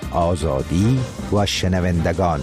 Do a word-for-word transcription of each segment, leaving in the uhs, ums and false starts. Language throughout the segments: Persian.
آزادی و شنوندگان.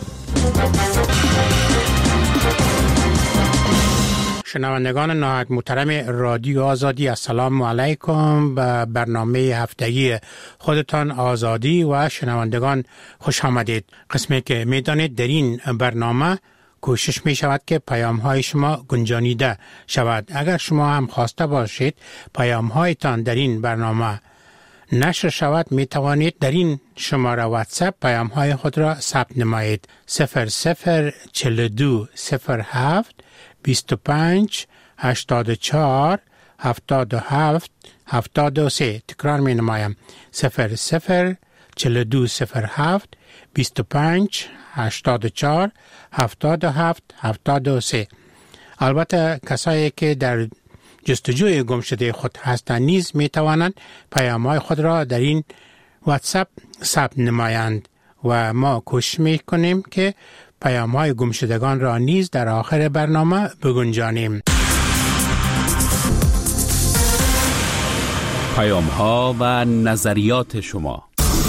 شنوندگان نهایت محترم رادیو آزادی، السلام علیکم. به برنامه هفتگی خودتان آزادی و شنوندگان خوش آمدید. قسمی که میدانید در این برنامه کوشش می شود که پیام های شما گنجانیده شود. اگر شما هم خواسته باشید پیام هایتان در این برنامه نشر شود، می توانید در این شماره واتساپ پیام های خود را ثبت نمایید. صفر صفر چهل و دو صفر هفت بیست و پنج هشتاد و چهار هفتاد و هفت هفتاد و سه. تکرار می نمایم. صفر صفر چهل و دو صفر هفت بیست و پنج هشتاد و چهار هفتاد و هفت هفتاد و سه. البته کسایی که در جستجوی گمشده خود هستند نیز می توانند پیام‌های خود را در این واتساپ ثبت نمایند و ما کوشش می کنیم که پیام‌های گمشدگان را نیز در آخر برنامه بگنجانیم. پیام‌ها و نظریات شما.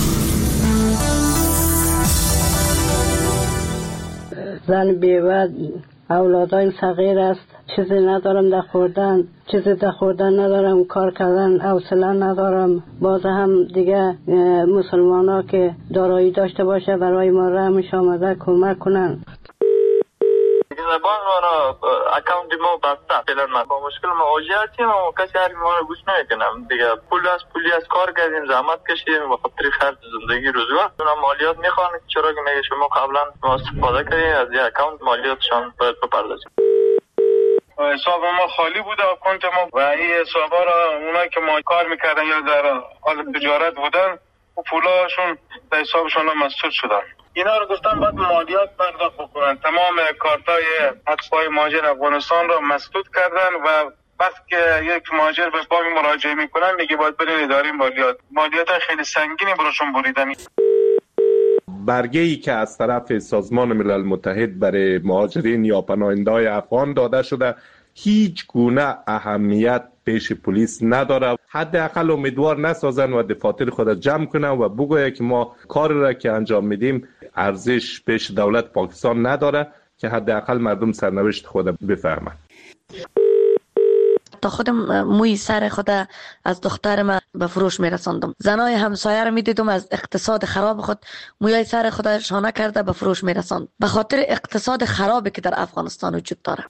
زن بیوه اولادای صغیر است، چیزی ندارم در خوردن، چیزی در خوردن ندارم، کار کردن حوصله ندارم. باز هم دیگه مسلمان ها که دارایی داشته باشه برای ما رحمش آمده کمک کنن. زبان ما اکانت ما بسته فعلا ما با مشکل مواجه هستیم و کسی هر ما رو گوش نمیکنم دیگه. پول از پولی از کار کردیم، زحمت کشیدیم و خاطر خرج زندگی روزگار اونا مالیات میخوان، چرا که میگه شما قبلا ما استفاده کردیم از این اکانت مالیاتشان باید بپردازیم. حساب ما خالی بوده اکانت ما و این حسابا را اونایی که ما کار میکردن یا در حال تجارت بودن و پولاشون در حسابشون مسدود شدن. اینا رو گفتن باید مالیات پرداخت بکنن. تمام کارتای حسابای مهاجر افغانستان رو مسدود کردن و وقتی که یک مهاجر به بانک مراجعه میکنن میگه باید برین اداره مالیات. مالیات خیلی سنگینی براشون بریدن. برگه ای که از طرف سازمان ملل متحد برای مهاجرین یا پناهنده‌های افغان داده شده هیچ گونه اهمیت پیش پلیس نداره. حداقل امیدوار نسازن و دفاتر خود جمع کنن و بگوید که ما کار را که انجام میدیم ارزش پیش دولت پاکستان نداره، که حداقل مردم سرنوشت خود بفهمن. تا خودم موی سر خود از دخترم به فروش میرساندم. زنای همسایه رو میدیدم از اقتصاد خراب خود موی سر خود شانه کرده به فروش میرساند، به خاطر اقتصاد خرابی که در افغانستان وجود داره.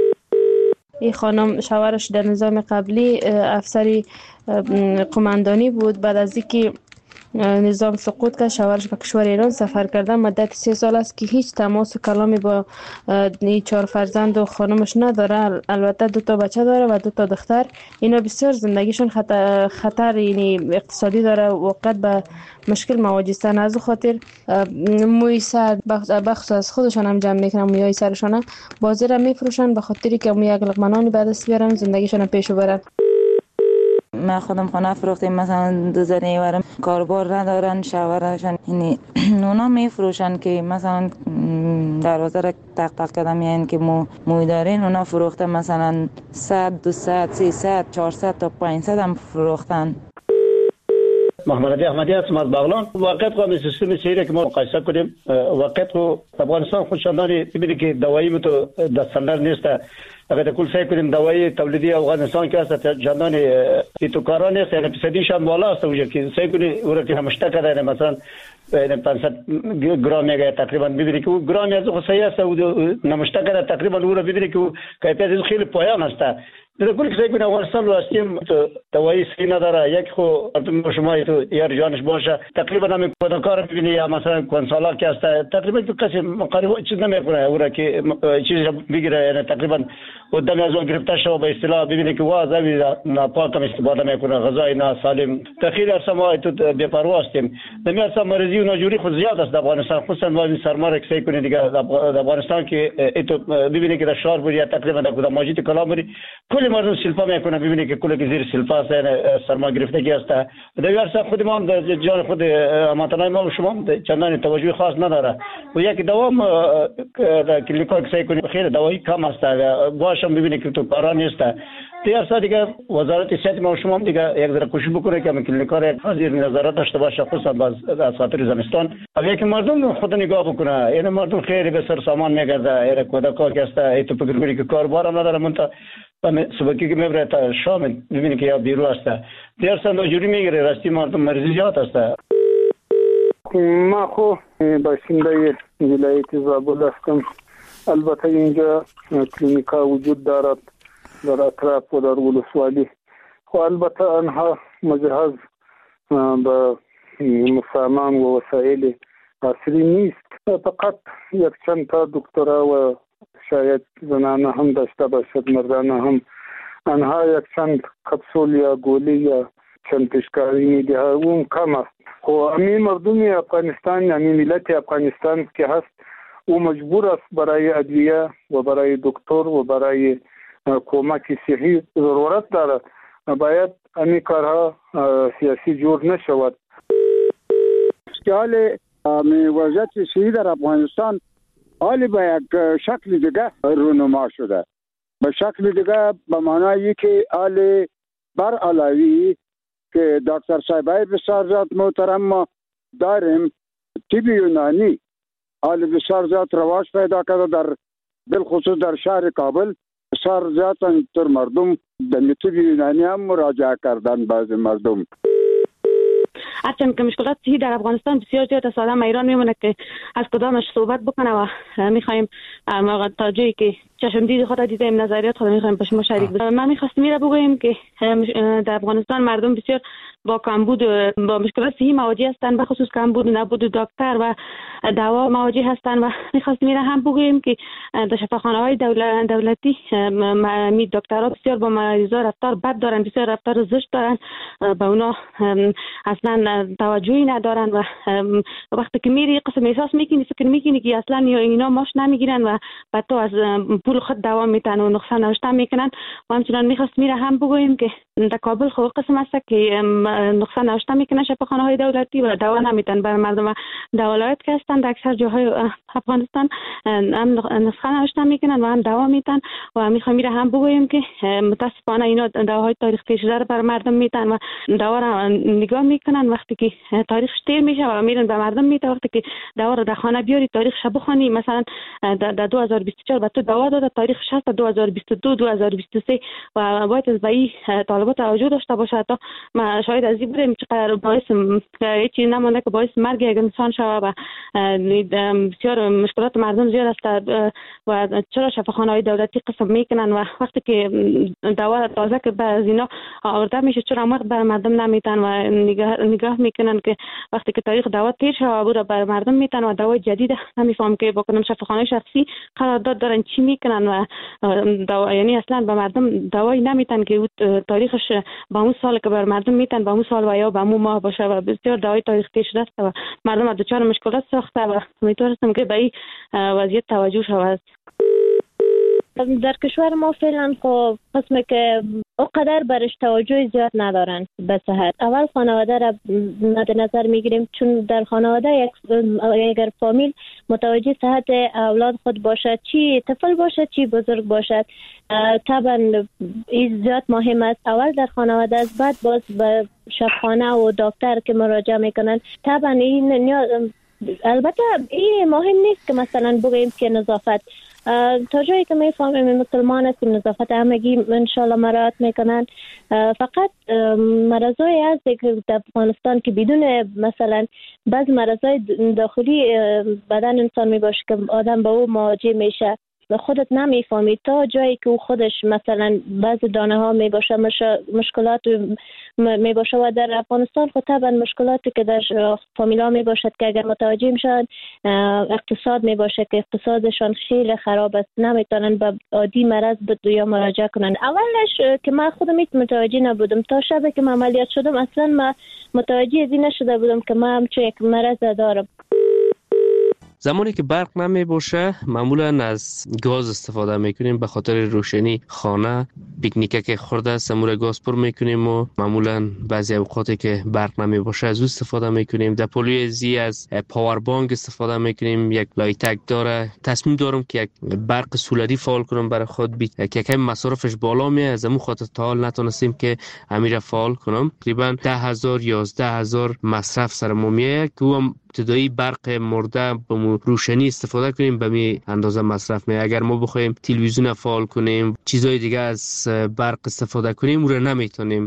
این خانم شوهرش در نظام قبلی افسری قماندانی بود. بعد از اینکه نظام سقوط کرد شوهرش به کشور ایران سفر کردن. مدت سه سال است که هیچ تماس و کلامی با این چهار فرزند و خانمش نداره. البته دو تا بچه داره و دو تا دختر. اینا بسیار زندگیشون خطر, خطر یعنی اقتصادی داره، وقت به مشکل مواجهستن. از خاطر موی سر بخص از خودشان هم جمع میکنن، موی سرشان بازی را میفروشن به خاطری که موی یک لقمه به دست بیارن زندگیشون پیش ببرن. من خودم خانه فروختیم، مثلا دو زنی ورم کاربار ندارن، شوهرشان یعنی اونا میفروشن که مثلا دروازه را تق تق کردم یعنی که مو موی دارین اونا فروختن مثلا صد دویست سیصد چهارصد تا پانصد هم فروختن. محمد علی احمدی هستم از بغلان. واقعیت خود سیستم سیری که ما مقایسه کنیم، واقعیت خود افغانستان خودشانداری ببینید که دوایی متو دستندر نیست. اگر کل سعی کنیم دوایی تولیدی افغانستان که است جندان ایتوکاران نیست، یعنی فیصدیش هم بالا است. وجه که سعی کنی او را که همشته کرده مثلا پانصد گرم میگه تقریبا ببینید که او گرم از خود صحیح است و نمشته کرده تقریبا او را ببینید که کیفیت خیلی پایان است. در کل که کنه افغانستان رو هستیم دوایی سی نداره. یک خو شما تو یار جانش باشه تقریبا هم کدنکار ببینی یا مثلا کنسالا که است تقریبا تو کسی مقارب چیز نمیکنه او را که چیزی بگیره، یعنی تقریبا قدام از اون گرفته شو به اصطلاح ببینی که واضحی ناپاک استفاده میکنه، غذای ناسالم. تخیل است ما تو بی‌پروا هستیم. نمیاد مریضی و ناجوری خود زیاد است در افغانستان، خصوصا واسه سرمار کسی کنه دیگه در افغانستان که تو ببینی که در شهر بود طقریبا در کدام مسجد کلامری کلی مردم سلفا میکنه، ببینی که کلی که زیر سلفا است، سرما گرفتگی است. در اصل خود ما جان خود امانتنای ما شما چندان توجه خاص نداره و یک دوام کلیکا کسی کنه خیر دوایی کم است. باشم ببینی که تو کارا نیست دیگر دیگه وزارت صحت ما شما دیگه یک ذره کوشش بکنه که کلینیک‌ها زیر نظارت داشته باشه، خصوصا از خاطر زمستان. اگه که مردم خود نگاه بکنه، این مردم خیلی به سر سامان میگرده، این کودکا که است ایتو فکر کنی که کاربار هم نداره، منتها صبحی که میبره تا شام میبینی که یا بیرو است. دیگر سند جوری میگیره، راستی مردم مریضی زیاد است. ما خو باشنده ولایت زابل هستم. البته اینجا کلینیکا وجود دارد در اطراف و در ولسوالی، خو البته آنها مجهز به سامان و وسایل عصری نیست. فقط یک چند تا دکترا و شاید زنانه هم داشته باشد، مردانه هم. آنها یک چند کپسول یا گولی یا چند پیشکاری میده، اون کم است. خو امی مردم افغانستان، امی ملت افغانستان که هست، او مجبور است برای ادویه و برای دکتر و برای کمک صحی ضرورت دارد. باید امی کارها سیاسی جور نشود. حال وضعیت صحی در افغانستان حالی به یک شکل دیگه رونما شده. به شکل دیگه به معنایی که حال بر علاوی که دکتر صاحبای بسیار زیاد محترم ما داریم، طب یونانی حال بسیار زیاد رواج پیدا کرده در بالخصوص در شهر کابل. بسیار زیاد تر مردم در طب یونانی هم مراجعه کردن. بعض مردم هرچند که مشکلات صحی در افغانستان بسیار زیاد است، آدم ایران میمونه که از کدامش صحبت بکنه و میخوایم تا جایی که چشم دید خود دیدیم نظریات خود میخوایم با شما شریک بشیم. من میخواستم میره بگویم که در افغانستان مردم بسیار با کمبود با مشکلات صحی مواجه هستند، به خصوص کمبود نبود دکتر و دوا مواجه هستند و میخواستم میره هم بگویم که در شفاخانه‌های دولت دولتی می دکترها بسیار با مریضا رفتار بد دارن، بسیار رفتار زشت دارن، به اونا اصلا توجهی ندارن و وقتی که میری قسم احساس میکنی فکر میکنی که اصلا اینا ماش نمیگیرن و بعد تو از پول خود دوا میتن و نقصان نوشته میکنن. و همچنان میخواست میره هم بگویم که در کابل خود قسم است که نقصان نوشته میکنن شفاخانه های دولتی و دوا نمیتن بر مردم در ولایت که هستن در اکثر جاهای افغانستان هم نسخه نوشته میکنن و هم دوا میتن. و میخوایم میره هم بگویم که متاسفانه اینا دواهای تاریخ تیر شده بر مردم میتن و دوا را نگاه میکنن. وقتی که تاریخش تیر میشه و میرن به مردم میتن، وقتی که دوا رو در خانه بیاری تاریخش بخونی، مثلا در دو هزار و بیست و چهار به تو دوا داده، تاریخش هست دو هزار و بیست و دو دو هزار و بیست و سه و باید از این طالبات توجه داشته باشه. تا ما شاید از این بودیم چقدر باعث هیچی نمانده که باعث مرگ یک انسان شود و بسیار مشکلات مردم زیاد است. و چرا شفاخانه‌های دولتی قسم میکنن و وقتی که دوا تازه که از اینا آورده میشه چرا وقت بر مردم نمیتن و نگاه, نگاه میکنن که وقتی که تاریخ دوا تیر شده بود بر مردم میتن و دوا جدید نمیفهم که با کدام شفاخانه شخصی قرارداد دارن چی میکنن و دوا یعنی اصلا به مردم دوایی نمیتن که تاریخش با اون سال که بر مردم میتن با اون سال و یا با اون ماه باشه و بسیار دوای تاریخ تیر شده است و مردم از دچار مشکلات ساخته و امیدوارم که به این وضعیت توجه شود. در کشور ما فعلا خب قسمه که اونقدر برش توجه زیاد ندارن به صحت. اول خانواده را مد نظر میگیریم، چون در خانواده یک اگر فامیل متوجه صحت اولاد خود باشد، چی طفل باشد چی بزرگ باشد، طبعا این زیاد مهم است. اول در خانواده است، بعد باز به شفاخانه و دکتر که مراجعه میکنن. طبعا این البته این مهم نیست که مثلا بگیم که نظافت تا جایی که میفهمیم مسلمان هستیم نظافت همگی انشالله مراعات میکنن. فقط مرضای هست که در افغانستان که بدون مثلا بعض مرضای داخلی بدن انسان میباشه که آدم به او مواجه میشه و خودت نمیفهمی تا جایی که او خودش مثلا بعض دانه ها میباشه مشکلات میباشه. و در افغانستان خود طبعا مشکلاتی که در فامیلا میباشد که اگر متوجه میشن اقتصاد میباشه که اقتصادشان خیلی خراب است، نمیتونن به عادی مرض به یا مراجعه کنن. اولش که من خودم متوجه نبودم تا شب که من عملیات شدم اصلا من متوجه از این نشده بودم که من همچون یک مرض دارم. زمانی که برق نمی باشه معمولا از گاز استفاده میکنیم به خاطر روشنی خانه. پیکنیک خورده سمور گاز پر میکنیم و معمولا بعضی اوقاتی که برق نمی باشه از او استفاده میکنیم. در پلوی زی از پاور بانک استفاده میکنیم. یک لایتک داره. تصمیم دارم که یک برق سولری فعال کنم برای خود بی که یکم مصرفش بالا میه، از همون خاطر تا حال نتونستیم که امیر فعال کنم. تقریبا ده هزار یازده هزار مصرف سر ما میه که هم ابتدایی برق مرده به روشنی استفاده کنیم به می اندازه مصرف میه. اگر ما بخوایم تلویزیون فعال کنیم چیزای دیگه از برق استفاده کنیم اون رو نمیتونیم.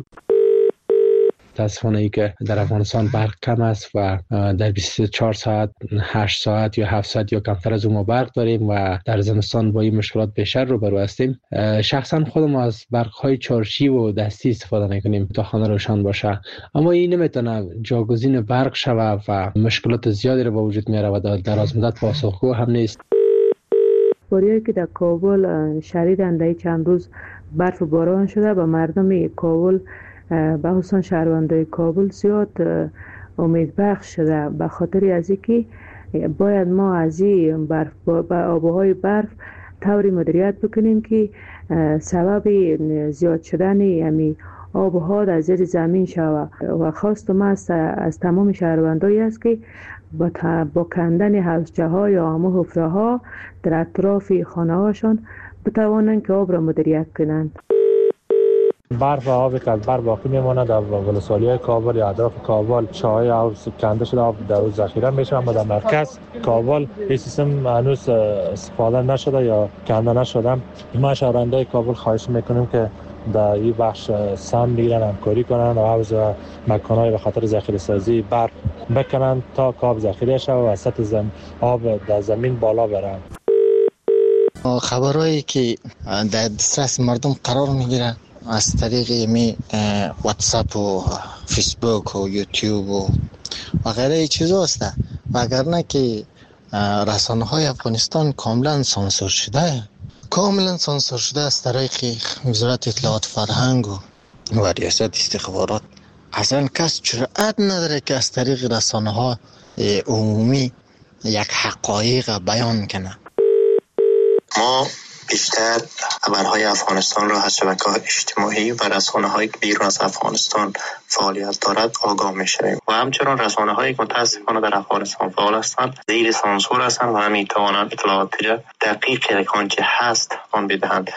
متاسفانه ای که در افغانستان برق کم است و در بیست و چهار ساعت هشت ساعت یا هفت ساعت یا کمتر از اون ما برق داریم و در زمستان با این مشکلات بیشتر روبرو هستیم. شخصا خودم از برق های چارشی و دستی استفاده میکنیم تا خانه روشن باشه، اما این نمیتونه جاگزین برق شوه و مشکلات زیادی رو به وجود میاره و در دراز مدت پاسخگو هم نیست. باریایی که در کابل شدیداً در چند روز برف و باران شده و مردم کابل به خصوص شهروندای کابل زیاد امیدبخش شده به خاطر از اینکه باید ما از این برف با آبهای برف طوری مدیریت بکنیم که سبب زیاد شدن یعنی آبها در زیر زمین شود و خواست ما از, از تمام شهروندایی است که با, با کندن حوضچه ها یا همه حفره ها در اطراف خانه هاشون بتوانند که آب را مدیریت کنند. برف و آبی که از برف باقی میمونه در ولسوالی‌های کابل یا اطراف کابل چاهای آب کنده شده آب در روز ذخیره میشه، اما در مرکز کابل این سیستم هنوز استفاده نشده یا کنده نشده. ما شهروندای کابل خواهش میکنیم که در این بخش سهم بگیرن، همکاری کنن و حوض و مکان‌های به خاطر ذخیره سازی برف بکنن تا آب ذخیره شه و سطح زم آب در زمین بالا بره. خبرایی که در دسترس مردم قرار میگیره از طریق می واتساپ و فیسبوک و یوتیوب و و غیره چیزا است و اگر نه که رسانه های افغانستان کاملا سانسور شده کاملا سانسور شده از طریق وزارت اطلاعات فرهنگ و, و ریاست استخبارات. اصلا کس جرأت نداره که از طریق رسانه ها عمومی یک حقایق بیان کنه. ما بیشتر خبرهای افغانستان را از شبکه‌های اجتماعی و رسانه‌های بیرون از افغانستان فعالیت دارد آگاه می‌شویم و همچنین رسانه‌هایی که متأسفانه در افغانستان فعال هستند زیر سانسور هستند و نمی‌توانند اطلاعات دقیق آنچه هست آن بدهند.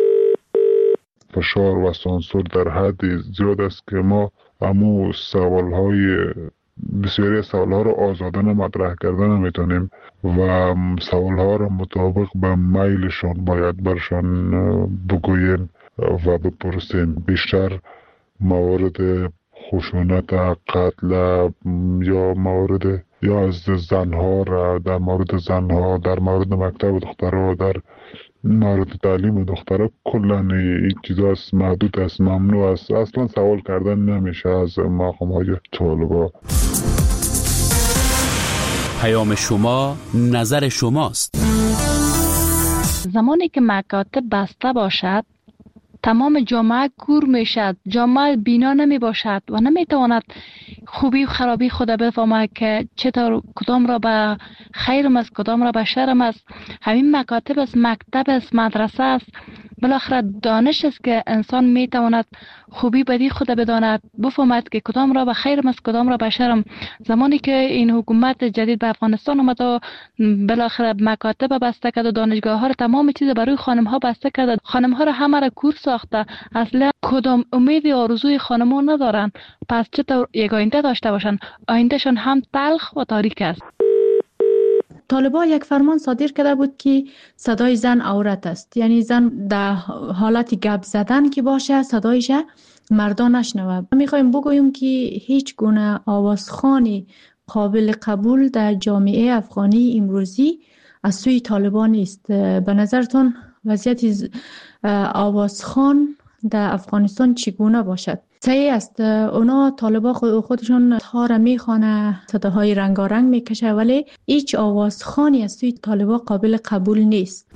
فشار و سانسور در حد زیاد است که ما همو سوال‌های بسیاری از سوال‌ها رو آزادانه مطرح کردن نمی‌تونیم و سوال‌ها رو مطابق به میلشان باید برشان بگوییم و بپرسیم. بیشتر موارد خشونت، قتل یا موارد یا از زنها را در مورد زنها، در مورد مکتب دخترها، در مورد تعلیم دخترها کلا این چیزا است، محدود است، ممنوع است. اصلا سوال کردن نمیشه از مقام‌های طالبا. پیام شما نظر شماست. زمانی که مکاتب بسته باشد تمام جامعه کور میشد، جامعه بینا نمی باشد و نمی تواند خوبی و خرابی خود بفهمد که چطور کدام را به خیرم است کدام را به شرم است. همین مکاتب است، مکتب است، مدرسه است، بالاخره دانش است که انسان می تواند خوبی بدی خود بداند، بفهمد که کدام را به خیرم است کدام را به شرم. زمانی که این حکومت جدید به افغانستان آمد و بالاخره مکاتب بسته کرد و دانشگاه ها را تمام چیز برای خانم ها بسته کرد، خانم ها را همه را کور ساخته، اصلا کدام امید و آرزوی خانم ها ندارن، پس چطور یک آینده داشته باشن؟ آیندهشان هم تلخ و تاریک است. طالبان یک فرمان صادر کرده بود که صدای زن عورت است، یعنی زن در حالت گپ زدن که باشه صدایش مردان نشنوه. میخوایم بگوییم که هیچ گونه آوازخوانی قابل قبول در جامعه افغانی امروزی از سوی طالبان نیست. به نظرتون وضعیت آوازخوان در افغانستان چگونه باشد؟ صحیح است، اونا طالبا خودشون ها را میخوانه، صداهای رنگارنگ میکشه، ولی هیچ آوازخوانی از سوی طالبا قابل قبول نیست.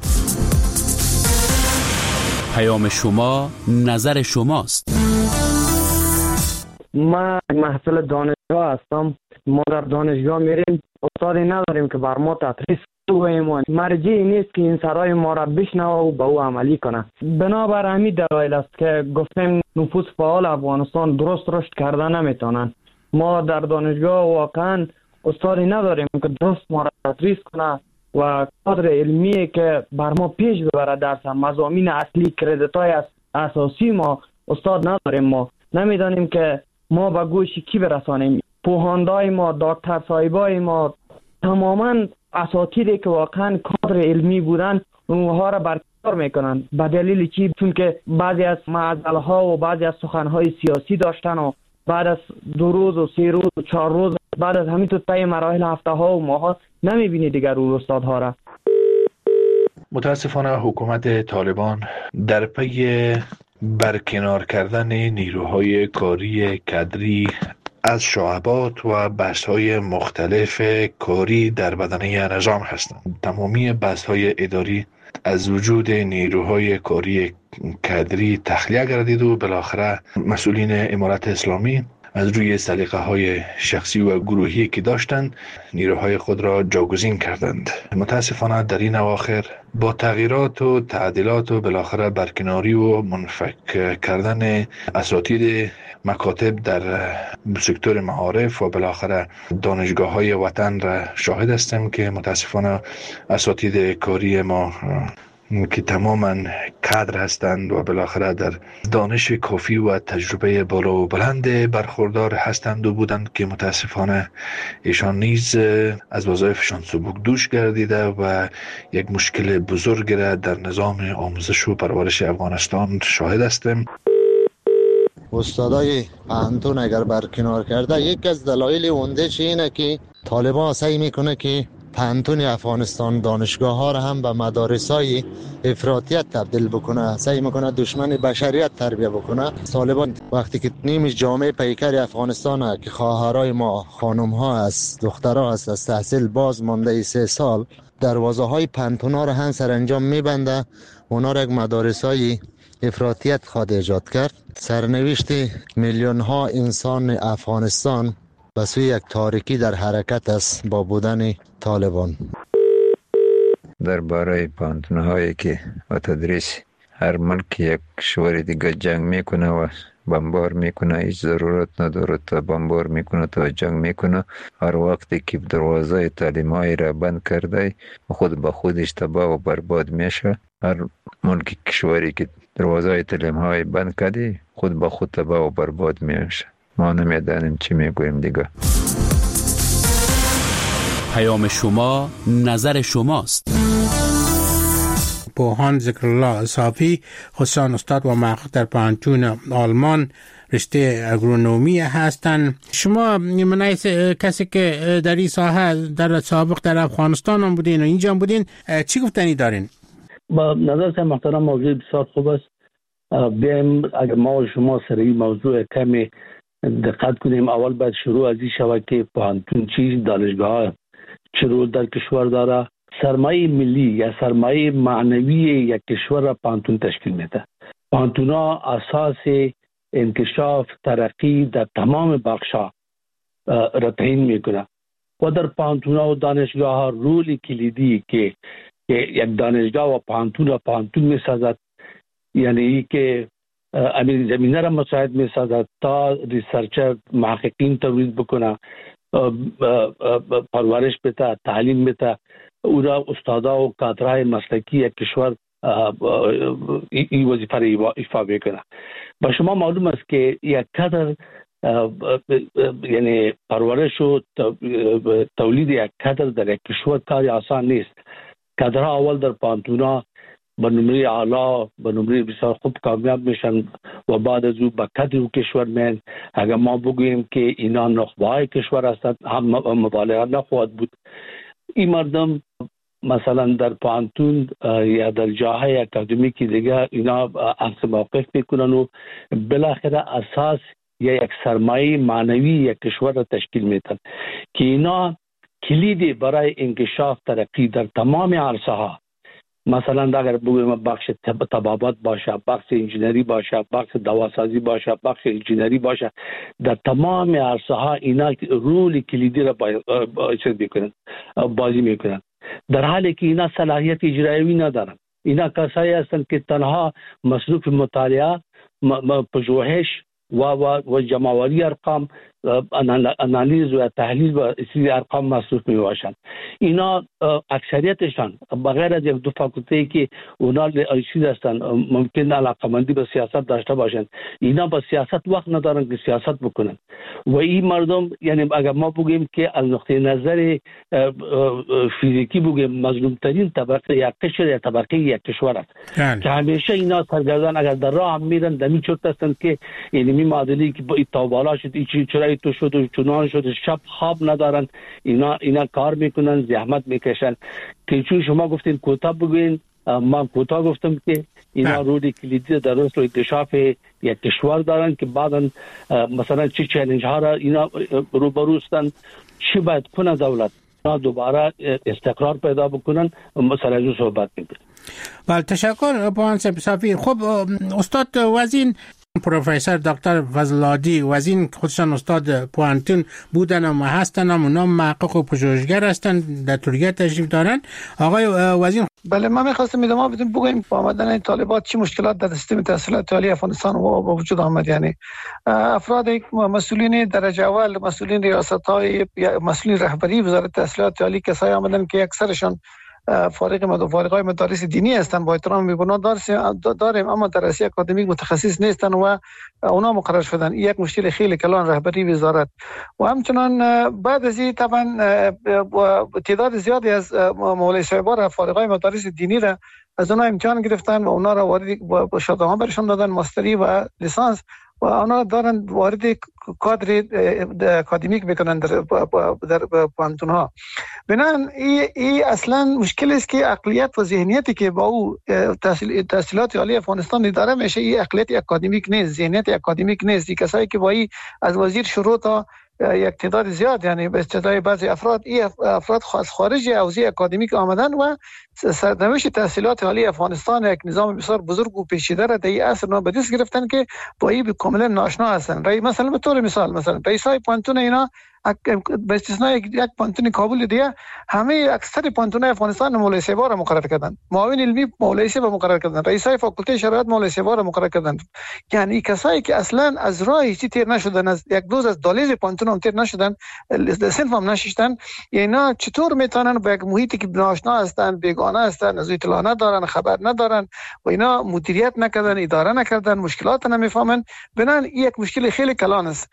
پیام شما نظر شماست. ما محصل دانش هستم. ما در دانشگاه میریم، استادی نداریم که بر ما تدریس بگوییم. مرجعی نیست که این سرای ما را بشنوه و به او عملی کنه. بنابر همین دلایل است که گفتیم نفوذ فعال افغانستان درست رشد کرده نمیتونن. ما در دانشگاه واقعا استادی نداریم که درست ما را تدریس کنه و کادر علمی که بر ما پیش ببره درس مضامین اصلی کردیت های اساسی ما استاد نداریم. ما نمیدانیم که ما به گوش کی برسانیم. پوهاندای ما، دکتر صاحبای ما، تماما اساتیدی که واقعا کادر علمی بودن اونها را برکنار میکنن. به دلیل چی؟ چون که بعضی از معضله ها و بعضی از سخن های سیاسی داشتن و بعد از دو روز و سه روز و چهار روز بعد از همین تو طی مراحل هفته ها و ماه ها نمیبینی دیگر اون استادها را. متاسفانه حکومت طالبان در پی برکنار کردن نیروهای کاری کدری از شعبات و بست‌های مختلف کاری در بدنه نظام هستند. تمامی بست‌های اداری از وجود نیروهای کاری کدری تخلیه گردید و بالاخره مسئولین امارت اسلامی از روی سلیقه های شخصی و گروهی که داشتند نیروهای خود را جاگزین کردند. متاسفانه در این اواخر با تغییرات و تعدیلات و بالاخره برکناری و منفک کردن اساتید مکاتب در سکتور معارف و بالاخره دانشگاه های وطن را شاهد هستیم که متاسفانه اساتید کاری ما که تماما کادر هستند و بالاخره در دانش کافی و تجربه بالا و بلند برخوردار هستند و بودند که متاسفانه ایشان نیز از وظایفشان سبک دوش گردیده و یک مشکل بزرگ را در نظام آموزش و پرورش افغانستان شاهد هستیم. استادای پانتون اگر برکنار کرده، یک از دلایل اوندهش اینه که طالبان سعی میکنه که پانتون افغانستان دانشگاه ها را هم به مدارس های افراطیت تبدیل بکنه، سعی میکنه دشمن بشریت تربیه بکنه. طالبان وقتی که نیمش جامعه پیکر افغانستان که خواهرای ما خانم ها است، دخترها است، از تحصیل باز مانده سه سال، دروازه های پانتون ها را هم سرانجام میبنده، اونا را یک مدارس های افراطیت خواد ایجاد کرد. سرنوشت میلیون ها انسان افغانستان به سوی یک تاریکی در حرکت است با بودن طالبان. درباره پانتون‌هایی که و تدریس هر ملک یک کشور دیگه جنگ میکنه و بمبار میکنه، هیچ ضرورت نداره تا بمبار میکنه تا جنگ میکنه. هر وقتی که دروازه تعلیمایی را بند کرده خود به خودش تباه و برباد میشه. هر ملک کشوری که دروازه تعلیم‌های بند کرده خود به خود تباه و برباد میشه. ما نمیدانیم چی میگوییم دیگه. پیام شما نظر شماست. پوهان ذکرالله صافی، خصوصا استاد و محقق در پانتون آلمان رشته اگرونومی هستند. شما من کسی که در این ساحه در سابق در افغانستان هم بودین و اینجا هم بودین، چی گفتنی دارین؟ با نظر محترم موضوع بسیار خوب است. بیایم اگر ما و شما سر این موضوع کمی دقت کنیم. اول باید شروع از این شود که پانتون چیز، دانشگاه چه رول در کشور داره. سرمایه ملی یا سرمایه معنوی یک کشور را پانتون تشکیل میده. پانتون ها اساس انکشاف ترقی در تمام بخشا را تعیین میکنه و در پانتون ها و دانشگاه ها رول کلیدی که یک دانشگاه و پانتون را پانتون میسازد، یعنی که امیر زمینه را مساعد میسازد تا ریسرچر محققین تولید بکنه، پرورش بده، تعلیم بده، او را استادا و کادرهای مسلکی یک کشور این وظیفه را ایفا بکنه. با شما معلوم است که یک کادر یعنی پرورش و تولید یک کادر در یک کشور کاری آسان نیست. کادرها اول در پانتونا به نمره اعلا، به نمره بسیار خوب کامیاب میشن و بعد از او به کادر کشور میان. اگر ما بگوییم که اینا نخبه‌های کشور هستند، هم مبالغه نخواهد بود. این مردم مثلا در پانتون یا در جاهای اکادمیکی دیگه اینا عکس موقف میکنن و بالاخره اساس یا یک سرمایه معنوی یک کشور را تشکیل میدن که اینا کلیدی برای انکشاف ترقی در تمام عرصه ها مثلا اگر بگویم بخش طبابت باشه، بخش انجینری باشه، بخش دواسازی باشه، بخش انجینری باشه، در تمام عرصه ها اینا رول کلیدی را بازی میکنند، در حالی که اینا صلاحیت اجرایی ندارن. اینا کسایی هستند که تنها مصروف مطالعه، پژوهش و و و جمع‌آوری ارقام، انالیز و تحلیل و اصلی ارقام مصروف می باشند. اینا اکثریتشان بغیر از یک دو فاکولته که اونا چیز هستند ممکن علاقمندی به سیاست داشته باشند، اینا با سیاست وقت ندارن که سیاست بکنن. و این مردم، یعنی اگر ما بگیم که از نقطه نظر فیزیکی بگیم مظلوم ترین طبقه یک کشور یا طبقه یک کشور است که همیشه اینا سرگردان اگر در راه هم میرن دمی چرت هستند که یعنی می معادلی که با ایتابالا شد ایچی چرایی تو شد و چنان شد، شب خواب ندارن، اینا اینا کار میکنن، زحمت میکشن. که چون شما گفتین کوتاه بگوین، من کوتاه گفتم که اینا روی کلیدی در رشد و اکتشاف یک کشور دارن که بعدا مثلا چه چالش ها را اینا روبرو هستند، چی باید کنه دولت دوباره استقرار پیدا بکنن، مثلا از صحبت میکنن. بله تشکر پوان صافی. خب استاد وزین پروفسور دکتر فضل‌العادی وزین خودشان استاد پوانتون بودن و هستن، اونا محقق و پژوهشگر هستن، در ترکیه تشریف دارن. آقای وزین. بله، من می‌خواستم ادامه بدم بگم با آمدن طالبات چه مشکلات در سیستم تحصیلات عالی افغانستان و وجود آمد. یعنی افراد مسئولین درجه اول، مسئولین ریاست‌های، مسئولین رهبری وزارت تحصیلات عالی کسایی آمدن که اکثرشان فارغ مدارس مدارس دینی هستند، با احترام می‌بنا داریم، اما درسی اکادمیک متخصص نیستند و اونا مقرر شدن. یک مشکل خیلی کلان رهبری وزارت. و همچنان بعد از این طبعا تعداد زیادی از مولای صاحبان را فارغای مدارس دینی را از اونا امتحان گرفتن و اونا را وارد با شهادت‌ها برشان دادن، ماستری و لیسانس، و اونا دارن وارد کادر اکادمیک میکنن در در پانتون ها. بنابراین این ای اصلا مشکل است که عقلیت و ذهنیتی که با او تحصیل تحصیلات عالی افغانستان داره میشه، این عقلیت اکادمیک نیست، ذهنیت اکادمیک نیست. کسایی که با این از وزیر شروع تا یک تعداد زیاد، یعنی به استدای بعضی افراد، این افراد از خارج حوزه اکادمیک آمدن و سرنوشت تحصیلات عالی افغانستان یک نظام بسیار بزرگ و پیچیده را در این عصر نو به دست گرفتن که با این کاملا ناآشنا هستند. مثلا به طور مثال مثلا رئیسای پانتون اینا به استثنای یک پانتون کابل دیگه همه اکثر پانتون افغانستان مولای صاحبا را مقرر کردند، معاون علمی مولای صاحب مقرر کردند، رئیسای فاکولته شرایط مولای صاحبا را مقرر کردند. یعنی کسایی که اصلا از راه هیچ تیر نشدن، از یک دوز از دالیز پانتون هم تیر نشدن، صنف هم نشستن، اینا چطور میتونن با یک محیطی که ناآشنا هستند، بیگانه هستند، از اطلاع ندارن، خبر ندارن و اینا مدیریت نکردن، اداره نکردن، مشکلات نمیفهمن. بنان یک مشکل خیلی کلان است.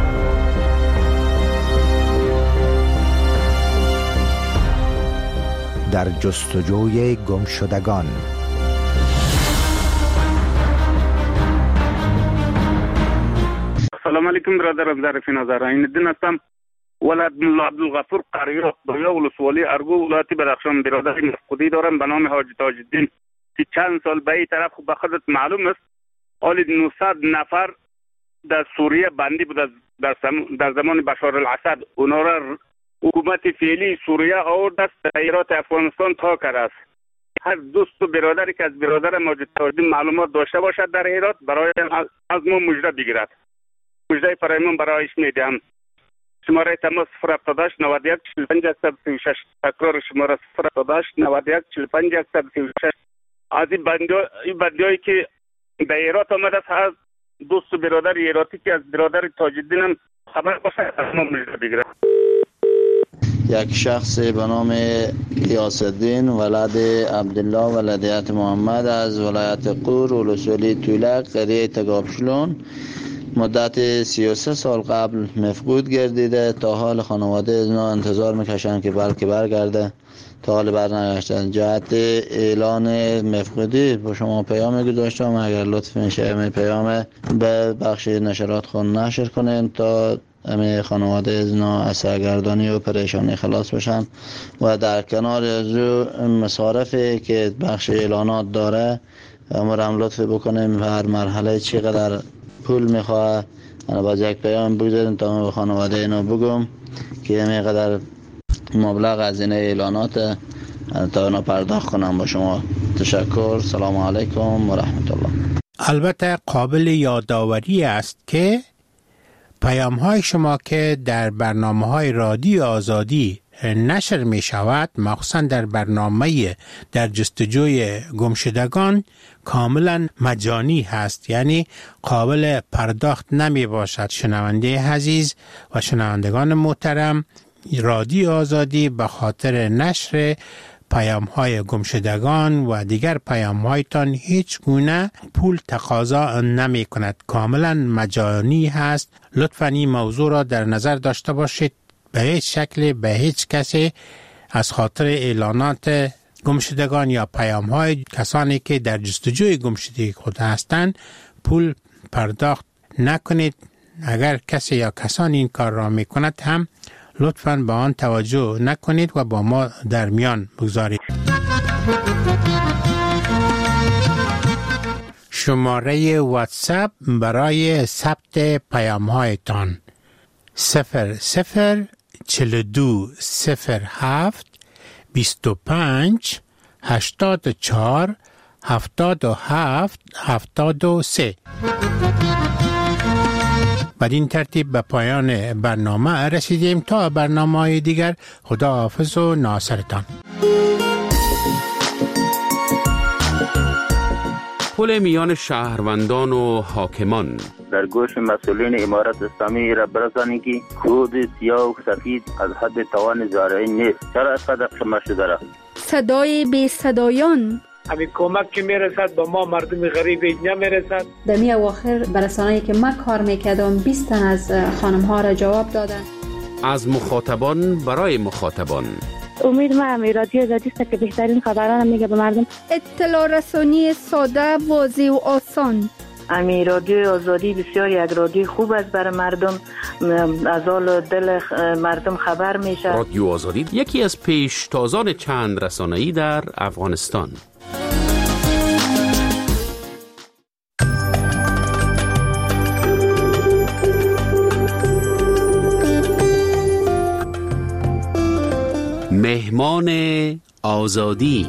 در جستجوی گمشدگان. سلام علیکم برادران، ظریفی نظر این الدین هستم، ولد ملا عبدالغفور قریات بایا ولسوالی ارگو ولایت بدخشان. برادر مفقودی دارم به نام حاج تاج الدین که چند سال به این طرف به خودت معلوم است حالی نهصد نفر در سوریه بندی بود در در زمان بشار الاسد. اونا را حکومت فعلی سوریه آورد است در ایرات افغانستان تا کرده است. هر دوست و برادری که از برادر ماجد تاج الدین معلومات داشته باشد در ایرات برای از ما مژده بگیرد. مژده فرایمان برایش میدهم. شماره تماس صفر هفتاد و هشت نود و یک چهل و پنج صد و سی و شش. تکرار شماره صفر هفتاد و هشت نود و یک چهل و پنج صد و سی و شش. از این بندیایی که در ایرات آمده است، هر دوست و برادر ایراتی که از برادر تاج الدین هم خبر باشد از ما مژده بگیرد. یک شخص به نام غیاث الدین ولد عبدالله ولدیت محمد از ولایت قور ولسوالی تولک قریه تگابشلون مدت سی و سه سال قبل مفقود گردیده. تا حال خانواده از ما انتظار میکشن که بلکه برگرده، تا حال برنگشتن. جهت اعلان مفقودی با شما پیام گذاشتم، اگر لطف میشه می پیام به بخش نشرات خون نشر کنین تا همه خانواده از نا از سرگردانی و پریشانی خلاص بشن. و در کنار از مصارفی که بخش اعلانات داره امرم لطف بکنیم هر مرحله چقدر پول میخواه انا باز یک پیام بگذاریم تا به خانواده اینو بگم که همینقدر مبلغ از این اعلانات تا اونا پرداخت کنم. با شما تشکر. سلام علیکم و رحمت الله. البته قابل یادآوری است که پیام های شما که در برنامه های رادیو آزادی نشر می شود، مخصوصا در برنامه در جستجوی گمشدگان، کاملا مجانی هست، یعنی قابل پرداخت نمی باشد. شنونده عزیز و شنوندگان محترم، رادیو آزادی به خاطر نشر پیام های گمشدگان و دیگر پیام هایتان هیچ گونه پول تقاضا نمی کند، کاملا مجانی هست. لطفاً این موضوع را در نظر داشته باشید. به هیچ شکل به هیچ کسی از خاطر اعلانات گمشدگان یا پیام های کسانی که در جستجوی گمشدگی خود هستند پول پرداخت نکنید. اگر کسی یا کسانی این کار را می کند هم لطفاً به آن توجه نکنید و با ما در میان بگذارید. شماره واتساپ برای ثبت پیام هایتان صفر صفر چل دو صفر هفت بیست و پنج هشتاد و چهار هفتاد و هفت هفتاد و سه. بدین ترتیب به پایان برنامه رسیدیم. تا برنامه دیگر، خدا حافظ و ناصرتان. پل میان شهروندان و حاکمان در گوش مسئولین امارت اسلامی را برسانید که خود سیاه و سفید از حد توان زارعی نیست. چرا از قدر شما شده را صدای بی صدایان همین کمک که میرسد با ما مردم غریب نمیرسد. در می اواخر برسانه‌ای که من کار میکردم بیست تن از خانم ها را جواب دادن. از مخاطبان برای مخاطبان. امید ما هم رادیو آزادی است که بهترین خبران میگه به مردم. اطلاع رسانی ساده، واضح و آسان. امی رادیو آزادی بسیار یک رادیو خوب است برای مردم، از حال دل مردم خبر میشه. رادیو آزادی یکی از پیشتازان چند رسانه‌ای در افغانستان. مهمان آزادی.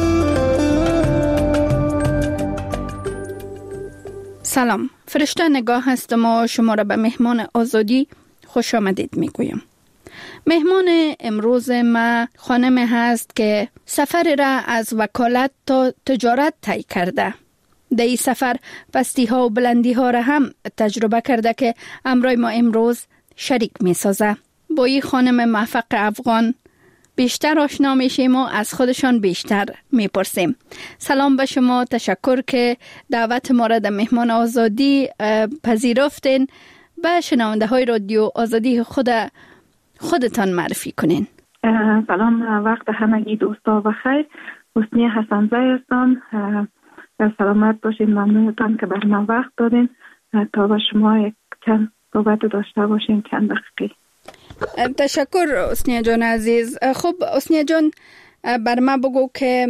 سلام، فرشته نگاه هستم و شما را به مهمان آزادی خوش آمدید میگویم. مهمان امروز ما خانم هست که سفر را از وکالت تا تجارت طی کرده. در این سفر پستی ها و بلندی ها را هم تجربه کرده که امروز ما امروز شریک می سازه. با این خانم موفق افغان بیشتر آشنا میشیم و از خودشان بیشتر میپرسیم. سلام به شما، تشکر که دعوت ما را در مهمان آزادی پذیرفتین. به شنونده های رادیو آزادی خود خودتان معرفی کنین. سلام، وقت همگی دوستا بخیر. حسنی حسن‌زی هستم. سلامت باشین، ممنونتان که بر من وقت دادین تا با شما یک چند صحبت داشته باشیم چند دقیقه. تشکر حسنیه جان عزیز. خب حسنیه جان، بر ما بگو که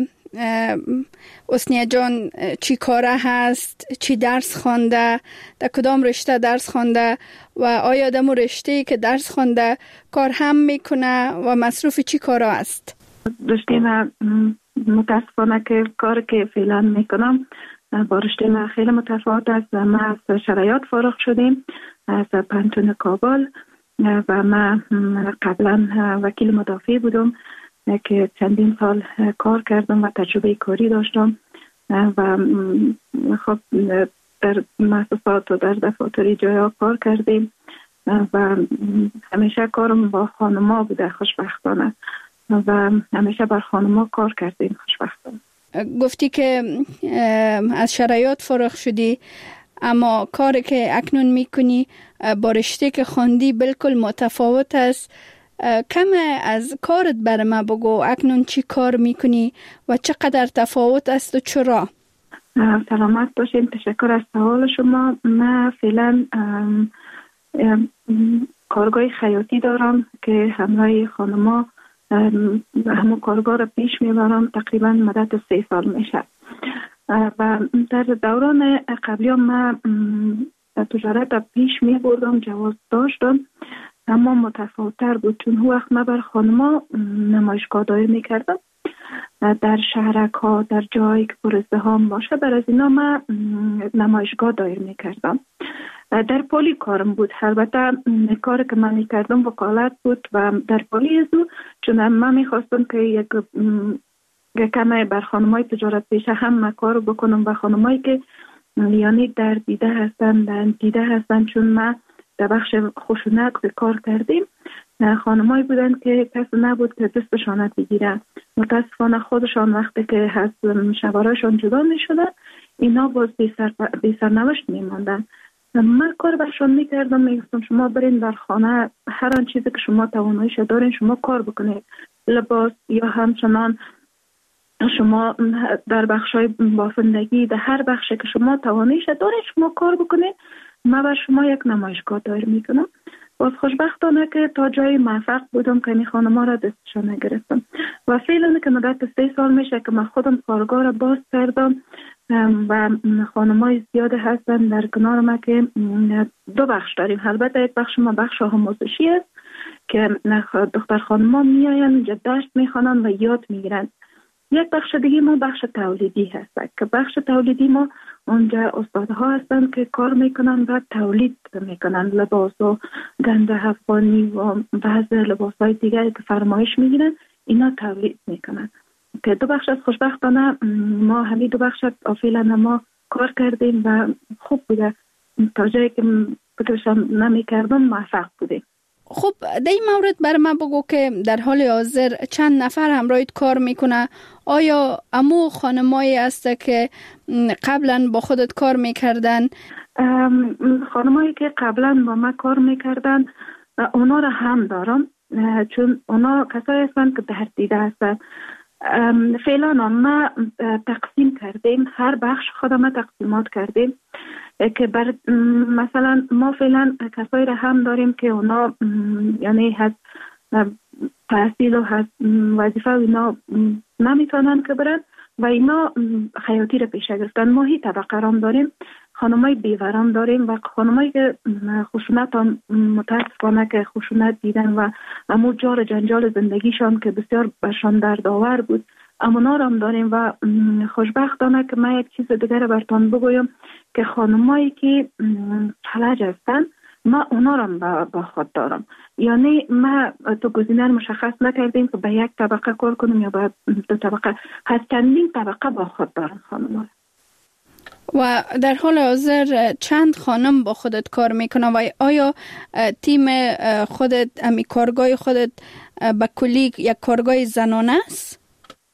حسنیه جان چی کاره هست، چی درس خوانده، در کدام رشته درس خوانده و آیا در رشته که درس خوانده کار هم میکنه و مصروف چی کاره است؟ رشته من متاسفانه که کار که فعلا میکنم با رشته من خیلی متفاوت است. من از شرایط فارغ شدیم از پانتون کابل و من قبلا وکیل مدافع بودم که چندین سال کار کردم و تجربه کاری داشتم و خب در مؤسسات و در دفاتر جایا کار کردیم و همیشه کارم با خانما بوده خوشبختانه و همیشه بر خانما کار کردیم خوشبختانه. گفتی که از شرایط فارغ شدی، اما کاری که اکنون میکنی با رشته که خواندی بالکل متفاوت است. کم از کارت بر ما بگو، اکنون چی کار میکنی و چقدر تفاوت است و چرا؟ سلامت باشین، تشکر از سوال شما. من فعلا کارگاه خیاطی دارم که همراه خانما همون کارگاه را پیش میبرم. تقریبا مدت سه سال میشه و در دوران قبلی من تجارت را پیش می بردم، جواز داشتم، اما متفاوت‌تر بود چون هر وقت من بر خانما نمایشگاه داری می کردم در شهرک ها، در جایی که پر ازدحام باشه، بر از اینا من نمایشگاه دایر میکردم. در پلی کارم بود. البته کار که من میکردم وکالت بود و در پلی ازو، چون من میخواستم که یک کمه بر خانمای تجارت پیشه هم کار بکنم و خانمایی که یعنی در دیده هستن، در دیده هستن، چون ما در بخش خشونت کار کردیم. خانمایی بودن که کسی نبود که دستشان بگیره. متاسفانه خودشان وقتی که از شوهرشان جدا می شدن، اینا باز بی سرنوشت می ماندن. من کار برشان می کردم، می گفتم شما برین در خانه، هر آن چیزی که شما تواناییش دارین شما کار بکنید، لباس یا همچنان شما در بخشای بافندگی، در هر بخشی که شما تواناییش دارین شما کار بکنید. من بر شما یک نمایشگاه دایر میکنم. باز خوشبختانه که تا جای موفق بودم که این خانم‌ها را دستشان نگرفتم و فعلا که مدت سه سال میشه که من خودم کارگاه را باز کردم و خانم‌های زیاده هستن در کنار ما که دو بخش داریم. البته یک بخش ما بخش آموزشی است که دختر خانم‌ها میاین اینجا درس میخوانن و یاد میگیرن. یک بخش دیگه ما بخش تولیدی هست که بخش تولیدی ما اونجا استادها هستن که کار میکنن و تولید میکنن، لباس و گنده افغانی و بعض لباس های دیگری که فرمایش میگیرن اینا تولید میکنن. که دو بخش از خوشبختانه ما همین دو بخش فعلا ما کار کردیم و خوب بوده. تا جایی که فکرشم نمیکردم موفق بودیم. خب در این مورد بر من بگو که در حال حاضر چند نفر همراهت کار میکنه؟ آیا امو خانمایی هسته که قبلا با خودت کار میکردن؟ خانمایی که قبلا با من کار میکردن اونا را هم دارم، چون اونا کسایی هستن که در دیده هستن. فعلا ما تقسیم کردیم، هر بخش خودم تقسیمات کردیم که بر مثلا ما فعلا کسایی را هم داریم که اونا یعنی هست تحصیل و هست وظیفه و اینا نمیتونن که برن و اینا خیاطی را پیشه گرفتن. ما هی طبقه رام داریم، خانمای بیورام داریم و خانمایی که خشونت هم متاسفانه که خشونت دیدن و امو جار جنجال زندگیشان که بسیار برشان دردآور بود امونا را هم داریم. و خوشبختانه که من یک چیز دیگر براتون بگویم که خانمایی که فلج هستن ما اونا را با خود دارم، یعنی ما تو گزینه مشخص نکردیم که به یک طبقه کار کنیم یا به دو طبقه، هست چندین طبقه با خود دارم خانم‌ها. و در حال حاضر چند خانم با خودت کار میکنه و آیا تیم خودت امی کارگاه خودت به کلی یک کارگاه زنانه است؟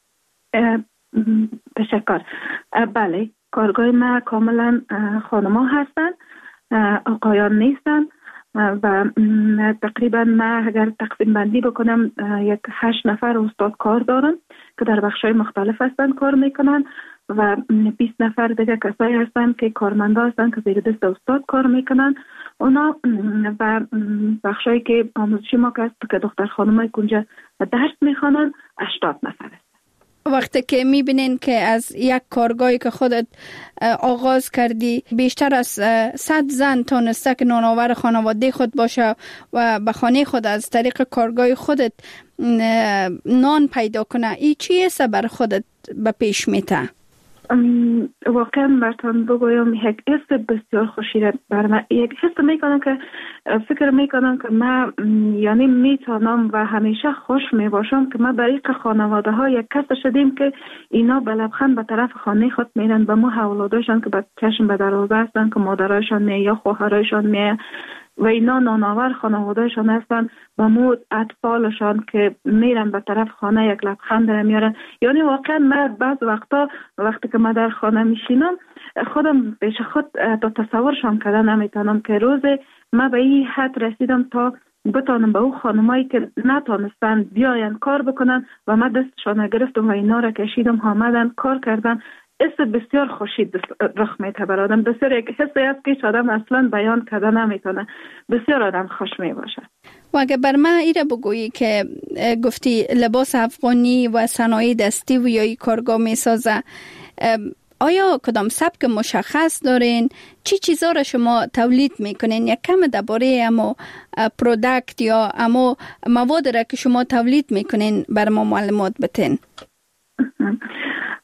تشکر. بله، کارگاه ما کاملا خانم‌ها هستن، آقایان نیستن و تقریبا ما اگر تقسیم بندی بکنم یک هشت نفر استاد کار دارن که در بخش‌های مختلف هستن کار میکنن و بیست نفر دیگه کسایی هستن که کارمندا هستن که زیر دست استاد کار میکنن اونا و بخشایی که آموزشی ما که دختر خانمای کنجا درس میخوانن هشتاد نفر هستن. وقتی که میبینین که از یک کارگاهی که خودت آغاز کردی بیشتر از صد زن تانسته که نانآور خانواده خود باشه و به خانه خود از طریق کارگاه خودت نان پیدا کنه، این چیه بر خودت به پیش میته؟ واقعا براتون بگویم یک حس بسیار خوشی بر من، یک حس میکنم که فکر میکنم که من یعنی میتونم و همیشه خوش میباشم که ما برای خانواده ها یک کس شدیم که اینا به لبخند به طرف خانه خود میرن، به ما اولاداشان که به چشم به دروازه هستن که مادرایشان می یا خواهرایشان می و اینا نانآور خانوادهشان هستن و مو اطفالشان که میرن به طرف خانه یک لبخند میارن. یعنی واقعا من بعض وقتا وقتی که من در خانه میشینم خودم پیش خود تا تصورشان کردن نمیتونم که روز من به این حد رسیدم تا بتانم به او خانمایی که نتونستن بیاین کار بکنن و من دستشان گرفتم و اینا را کشیدم آمدن کار کردن. حس بسیار خوشی رخ میده بر آدم، بسیار یک حسی است که آدم اصلا بیان کرده نمیتونه، بسیار آدم خوش می باشه. و اگه بر من ایره بگویی که گفتی لباس افغانی و صنایع دستی و یا کارگاه می سازه، آیا کدام سبک مشخص دارین؟ چی چیزا را شما تولید میکنین؟ یک کم درباره امو پروداکت یا امو مواد را که شما تولید میکنین بر ما معلومات بتین.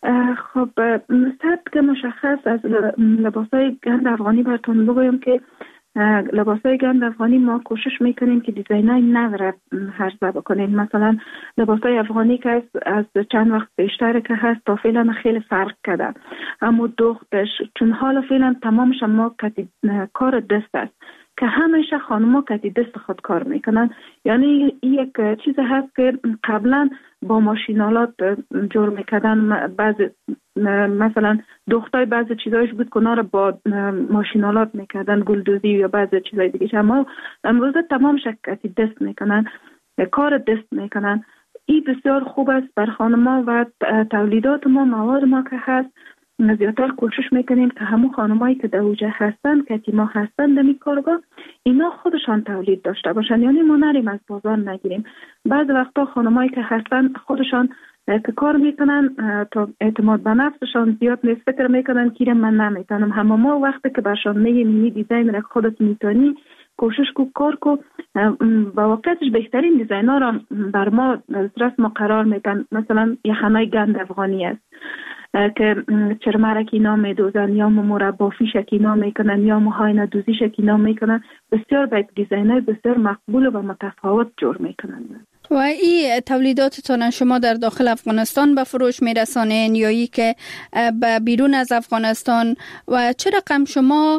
خب سبک مشخص از لباسای گند افغانی براتون بگویم که لباسای گند افغانی ما کوشش میکنیم که دیزاینای نو را عرضه بکنیم. مثلا لباسای افغانی که از, از چند وقت بیشتر که هست تا فعلا خیلی فرق کرده، اما دوختش چون حالا فعلا تمامش ما کتی کار دست است که همیشه خانم‌ها کتی دست خود کار میکنن. یعنی یک چیز هست که قبلا با ماشینالات جور میکردن، بعض مثلا دختای بعض چیزایش بود که اونا رو با ماشینالات میکردن، گلدوزی یا بعض چیزای دیگه. اما امروز تمام شکتی دست میکنن، کار دست میکنن. این بسیار خوب است بر خانم‌ها و تولیدات ما، مواد ما که هست زیادتر کوشش میکنیم که همون خانمایی که در اوجه هستن که ما هستن در این کارگاه اینا خودشان تولید داشته باشن، یعنی ما نریم از بازار نگیریم. بعض وقتا خانمایی که هستن خودشان که کار میکنن تا اعتماد به نفسشان زیاد نیست، فکر میکنن که من نمیتونم. همه ما وقتی که برشان میگیم اینی دیزاین را خودت میتونی، کوشش کو کار کو، با واقعیتش بهترین دیزاین‌ها را بر ما دسترس ما قرار میدن. مثلا یخنای گند افغانی است که چرمرک اینا میدوزن یا مربافیش اینا میکنن یا موهای ندوزیش اینا میکنن، بسیار به دیزاین‌های بسیار مقبول و متفاوت جور میکنن. و این تولیداتتان شما در داخل افغانستان به فروش میرسانین یا ای که به بیرون از افغانستان، و چه رقم شما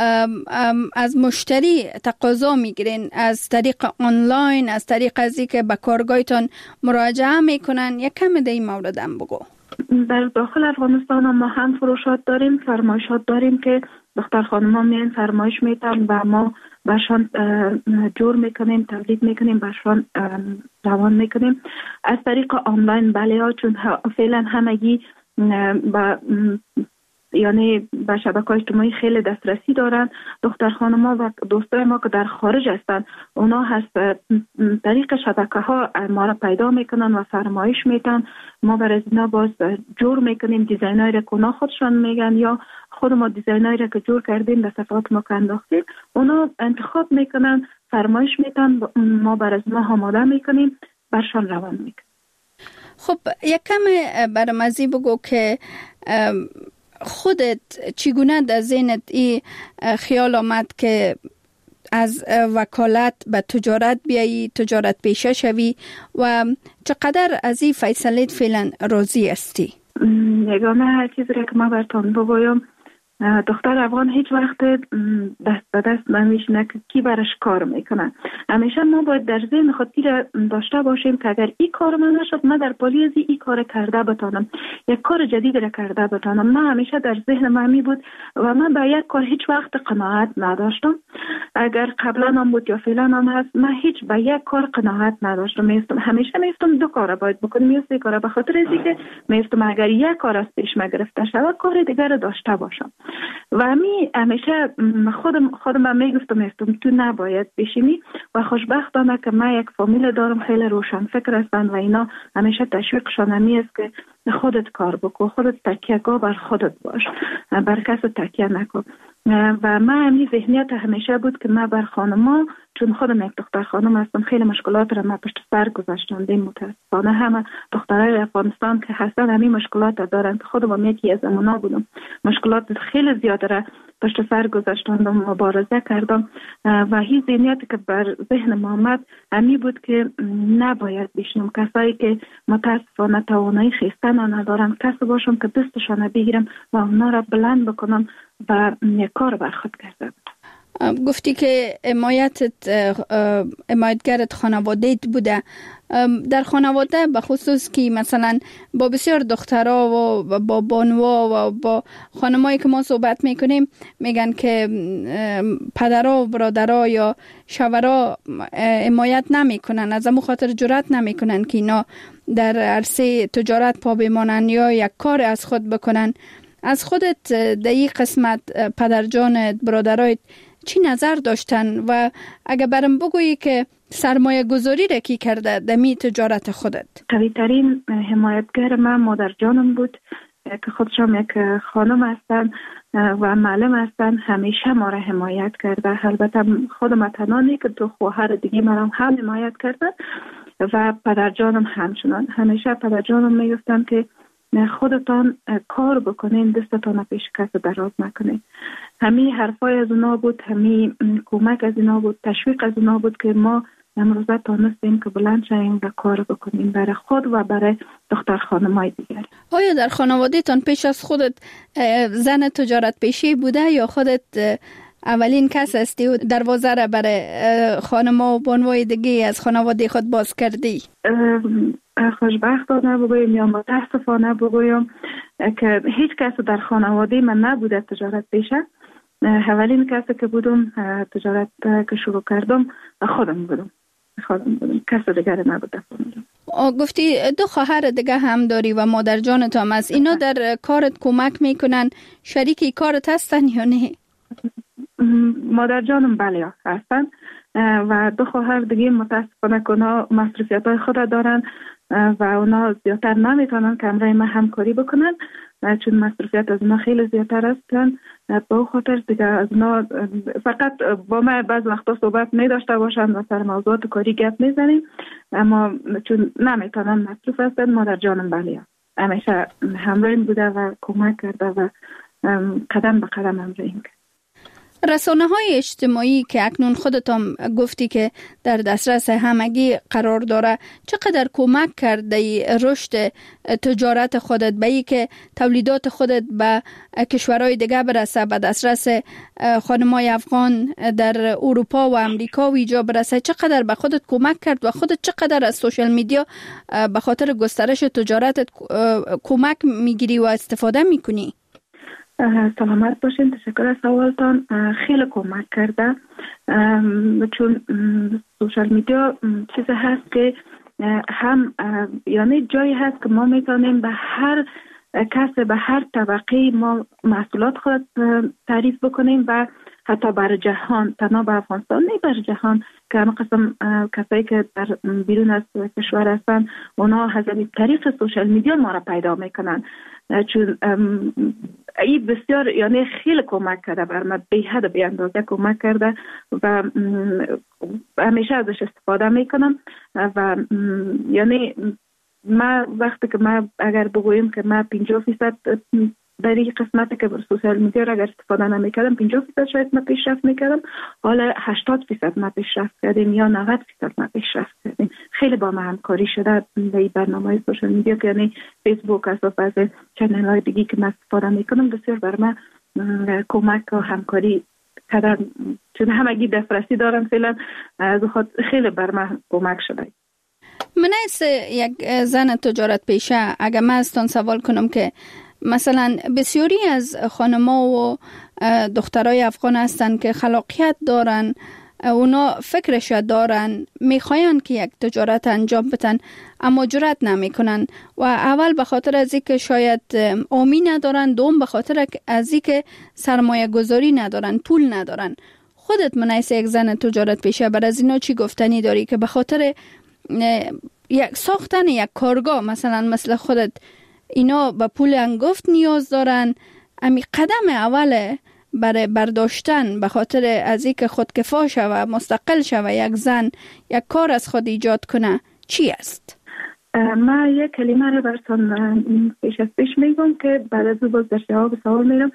از مشتری تقاضا میگیرین؟ از طریق آنلاین، از طریق ازی که به کارگاهتان مراجعه میکنن؟ یک کم در این مورد هم بگو. در داخل افغانستان ما هم فروشات داریم، فرمایشات داریم که دختر خانم‌ها میان فرمایش میتن و ما برشان جور میکنیم، تولید میکنیم، برشان روان میکنیم. از طریق آنلاین بله ها، چون فعلا همگی با یعنی به شبکه‌های اجتماعی خیلی دسترسی دارن. دختر خانم‌ها و دوستای ما که در خارج هستن اونا هست طریق شبکه‌ها ما را پیدا میکنن و فرمایش میتن. ما برای اینا باز جور میکنیم دیزاینایی را که اونا خودشان میگن یا خود ما دیزاینایی را که جور کردیم در صفحات ما که انداختیم اونا انتخاب میکنن، فرمایش میتن، ما برای اینا آماده میکنیم، برشان روان میکنیم. خب یک کم برام ازی بگو که خودت چگونه در ذهنت این خیال آمد که از وکالت به تجارت بیایی، تجارت پیشه شوی، و چقدر از این فیصله فعلا راضی هستی؟ یگانه چیزی که ما براتون بگویم، دختر افغان هیچ وقت دست به دست نمیشینه که کی برش کار میکنه. همیشه ما باید در ذهن خود داشته باشیم که اگر این کار من نشد، من در پالیزی این کار کرده بتانم، یک کار جدید را کرده بتانم. من همیشه در ذهن من می بود و من به یک کار هیچ وقت قناعت نداشتم. اگر قبلا هم بود یا فعلا هم هست، من هیچ به یک کار قناعت نداشتم. میستم همیشه میستم دو کار باید بکنم یا سه کار، به خاطر اینکه میستم اگر یک کار از پیش ما گرفته شود کار دیگر داشته باشم. و می همیشه خودم خودم میگفتم استم تو نباید بشینی، و خوشبختانه که من یک فامیل دارم خیلی روشن فکر هستن و اینا همیشه تشویقشان همی است که خودت کار بکن، خودت تکیه‌گاه بر خودت باش، بر کس تکیه نکن. و من همین ذهنیت همیشه بود که من بر خانم‌ها، چون خودم یک دختر خانم هستم، خیلی مشکلات را من پشت سر گذاشتم. متاسفانه همه دخترای افغانستان که هستن همین مشکلات دارن. خودم یکی از اونا بودم، مشکلات خیلی زیاد را پشت سر گذاشتم، مبارزه کردم و هیچ ذهنیتی که بر ذهن ما آمد همین بود که نباید بشنم کسایی که متاسفانه توانایی خیستن ندارن، کسی باشم که دستشان بگیرم و اونا را بلند بکنم و یک کار بر خود کردم. گفتی که حمایتت حمایتگرت خانواده‌ت بوده. در خانواده به خصوص که مثلا با بسیار دخترها و با بانوا و با خانمایی که ما صحبت میکنیم میگن که پدرها و برادرها یا شوهرها حمایت نمیکنن، از همون خاطر جرأت نمیکنن که اینا در عرصه تجارت پا بمانن یا یک کار از خود بکنن. از خودت در این قسمت پدرجانت، برادرایت چی نظر داشتن و اگه برام بگویی که سرمایه گذاری را کی کرده دمی تجارت خودت؟ قوی ترین حمایتگر من مادر جانم بود که خودشم یک خانم هستن و معلم هستن، همیشه ما را حمایت کرده. البته خودم تنانی که دو خواهر دیگه مرا هم حمایت کردن و پدر جانم همچنان. همیشه پدر جانم میگفتن که خودتان کار بکنین، دستتان پیش کس دراز نکنین. همین حرفای از اونا بود، همین کمک از اونا بود، تشویق از اونا بود که ما امروزه تانستیم که بلند شویم و کار بکنیم برای خود و برای دختر خانمای دیگر. آیا در خانوادهتان پیش از خودت زن تجارت پیشی بوده یا خودت اولین کس هستی و دروازه را برای خانما و بانوای دیگه از خانواده خود باز کردی؟ خوشبختانه بگویم یا متاسفانه بگویم که هیچ کس در خانواده من نبوده تجارت پیشه. اولین کسی که بودم تجارت که شروع کردم خودم بودم. خودم بودم. کس دیگر نبوده. گفتی دو خواهر دیگه هم داری و مادر جانت هم از اینا در کارت کمک میکنن، شریکی کارت هستن یا نه؟ مادر جانم بله هستن و دو خواهر دیگه متاسفانه که اونا مصروفیت های خود دارن و اونا زیادتر نمیتونن که همراه ما همکاری بکنن چون مصروفیت از اونا خیلی زیادتر هستن. با خاطر دیگه از اونا فقط با ما بعض وقتا صحبت می داشته باشن و سر موضوعات کاری گپ میزنیم، اما چون نمیتونن مصروف هستن مادر جانم بله همیشه همراهیم بوده و کمک کرده و قدم به قدم همراهیم کرد. رسانه های اجتماعی که اکنون خودتان گفتی که در دسترس همگی قرار داره چقدر کمک کرده رشد تجارت خودت به ای که تولیدات خودت به کشورهای دیگه برسه، به دسترس خانمای افغان در اروپا و امریکا و اینجا برسه؟ چقدر به خودت کمک کرد و خودت چقدر از سوشال میدیا به خاطر گسترش تجارتت کمک میگیری و استفاده میکنی؟ سلامت باشین، تشکر از سوالتان. خیلی کمک کرده چون سوشال میدیا چیزی هست که هم یعنی جایی هست که ما میتونیم به هر کس به هر طبقه ما محصولات خود تعریف بکنیم و حتی بر جهان، تنها به افغانستان نه بر جهان که همه قسم کسایی که در بیرون از کشور هستن اونا از طریق سوشال میدیا ما را پیدا میکنن چون این بسیار یعنی خیلی کمک کرده بر من، به حد به اندازه کمک کرده و همیشه ازش استفاده میکنم و یعنی ما وقتی که ما اگر بگوییم که ما پنجاه فیصد در این قسمتی که بر سوشال میدیا را اگر استفاده نمیکردم پنجاه فیصد شاید ما پیشرفت میکردم، حالا هشتاد فیصد ما پیشرفت کردیم یا نود فیصد ما پیشرفت کردیم. خیلی با ما همکاری شده در این برنامه سوشال میدیا که یعنی فیسبوک از از چنل های دیگه که من استفاده میکنم بسیار بر من کمک و همکاری کردن چون همگی دسترسی دارن فعلا از خود خیلی بر من کمک شده. من از یک زن تجارت پیشه اگر من ازتان سوال کنم که مثلا بسیاری از خانما و دخترای افغان هستن که خلاقیت دارن، اونا فکرش دارن، میخواین که یک تجارت انجام بدن اما جرأت نمیکنن و اول به خاطر از اینکه شاید آمی ندارن، دوم به خاطر از اینکه سرمایه گذاری ندارن، پول ندارن. خودت منیس یک زن تجارت پیشه بر از اینا چی گفتنی داری که به خاطر یک ساختن یک کارگاه مثلا مثل خودت اینا به پول انگفت نیاز دارن؟ امی قدم اوله برای برداشتن به خاطر از اینکه خودکفا شوه، مستقل شوه، یک زن یک کار از خود ایجاد کنه چی است؟ ما یک کلمه رو براتون پیش از پیش میگم که بعد از باز در جواب سوال میرم.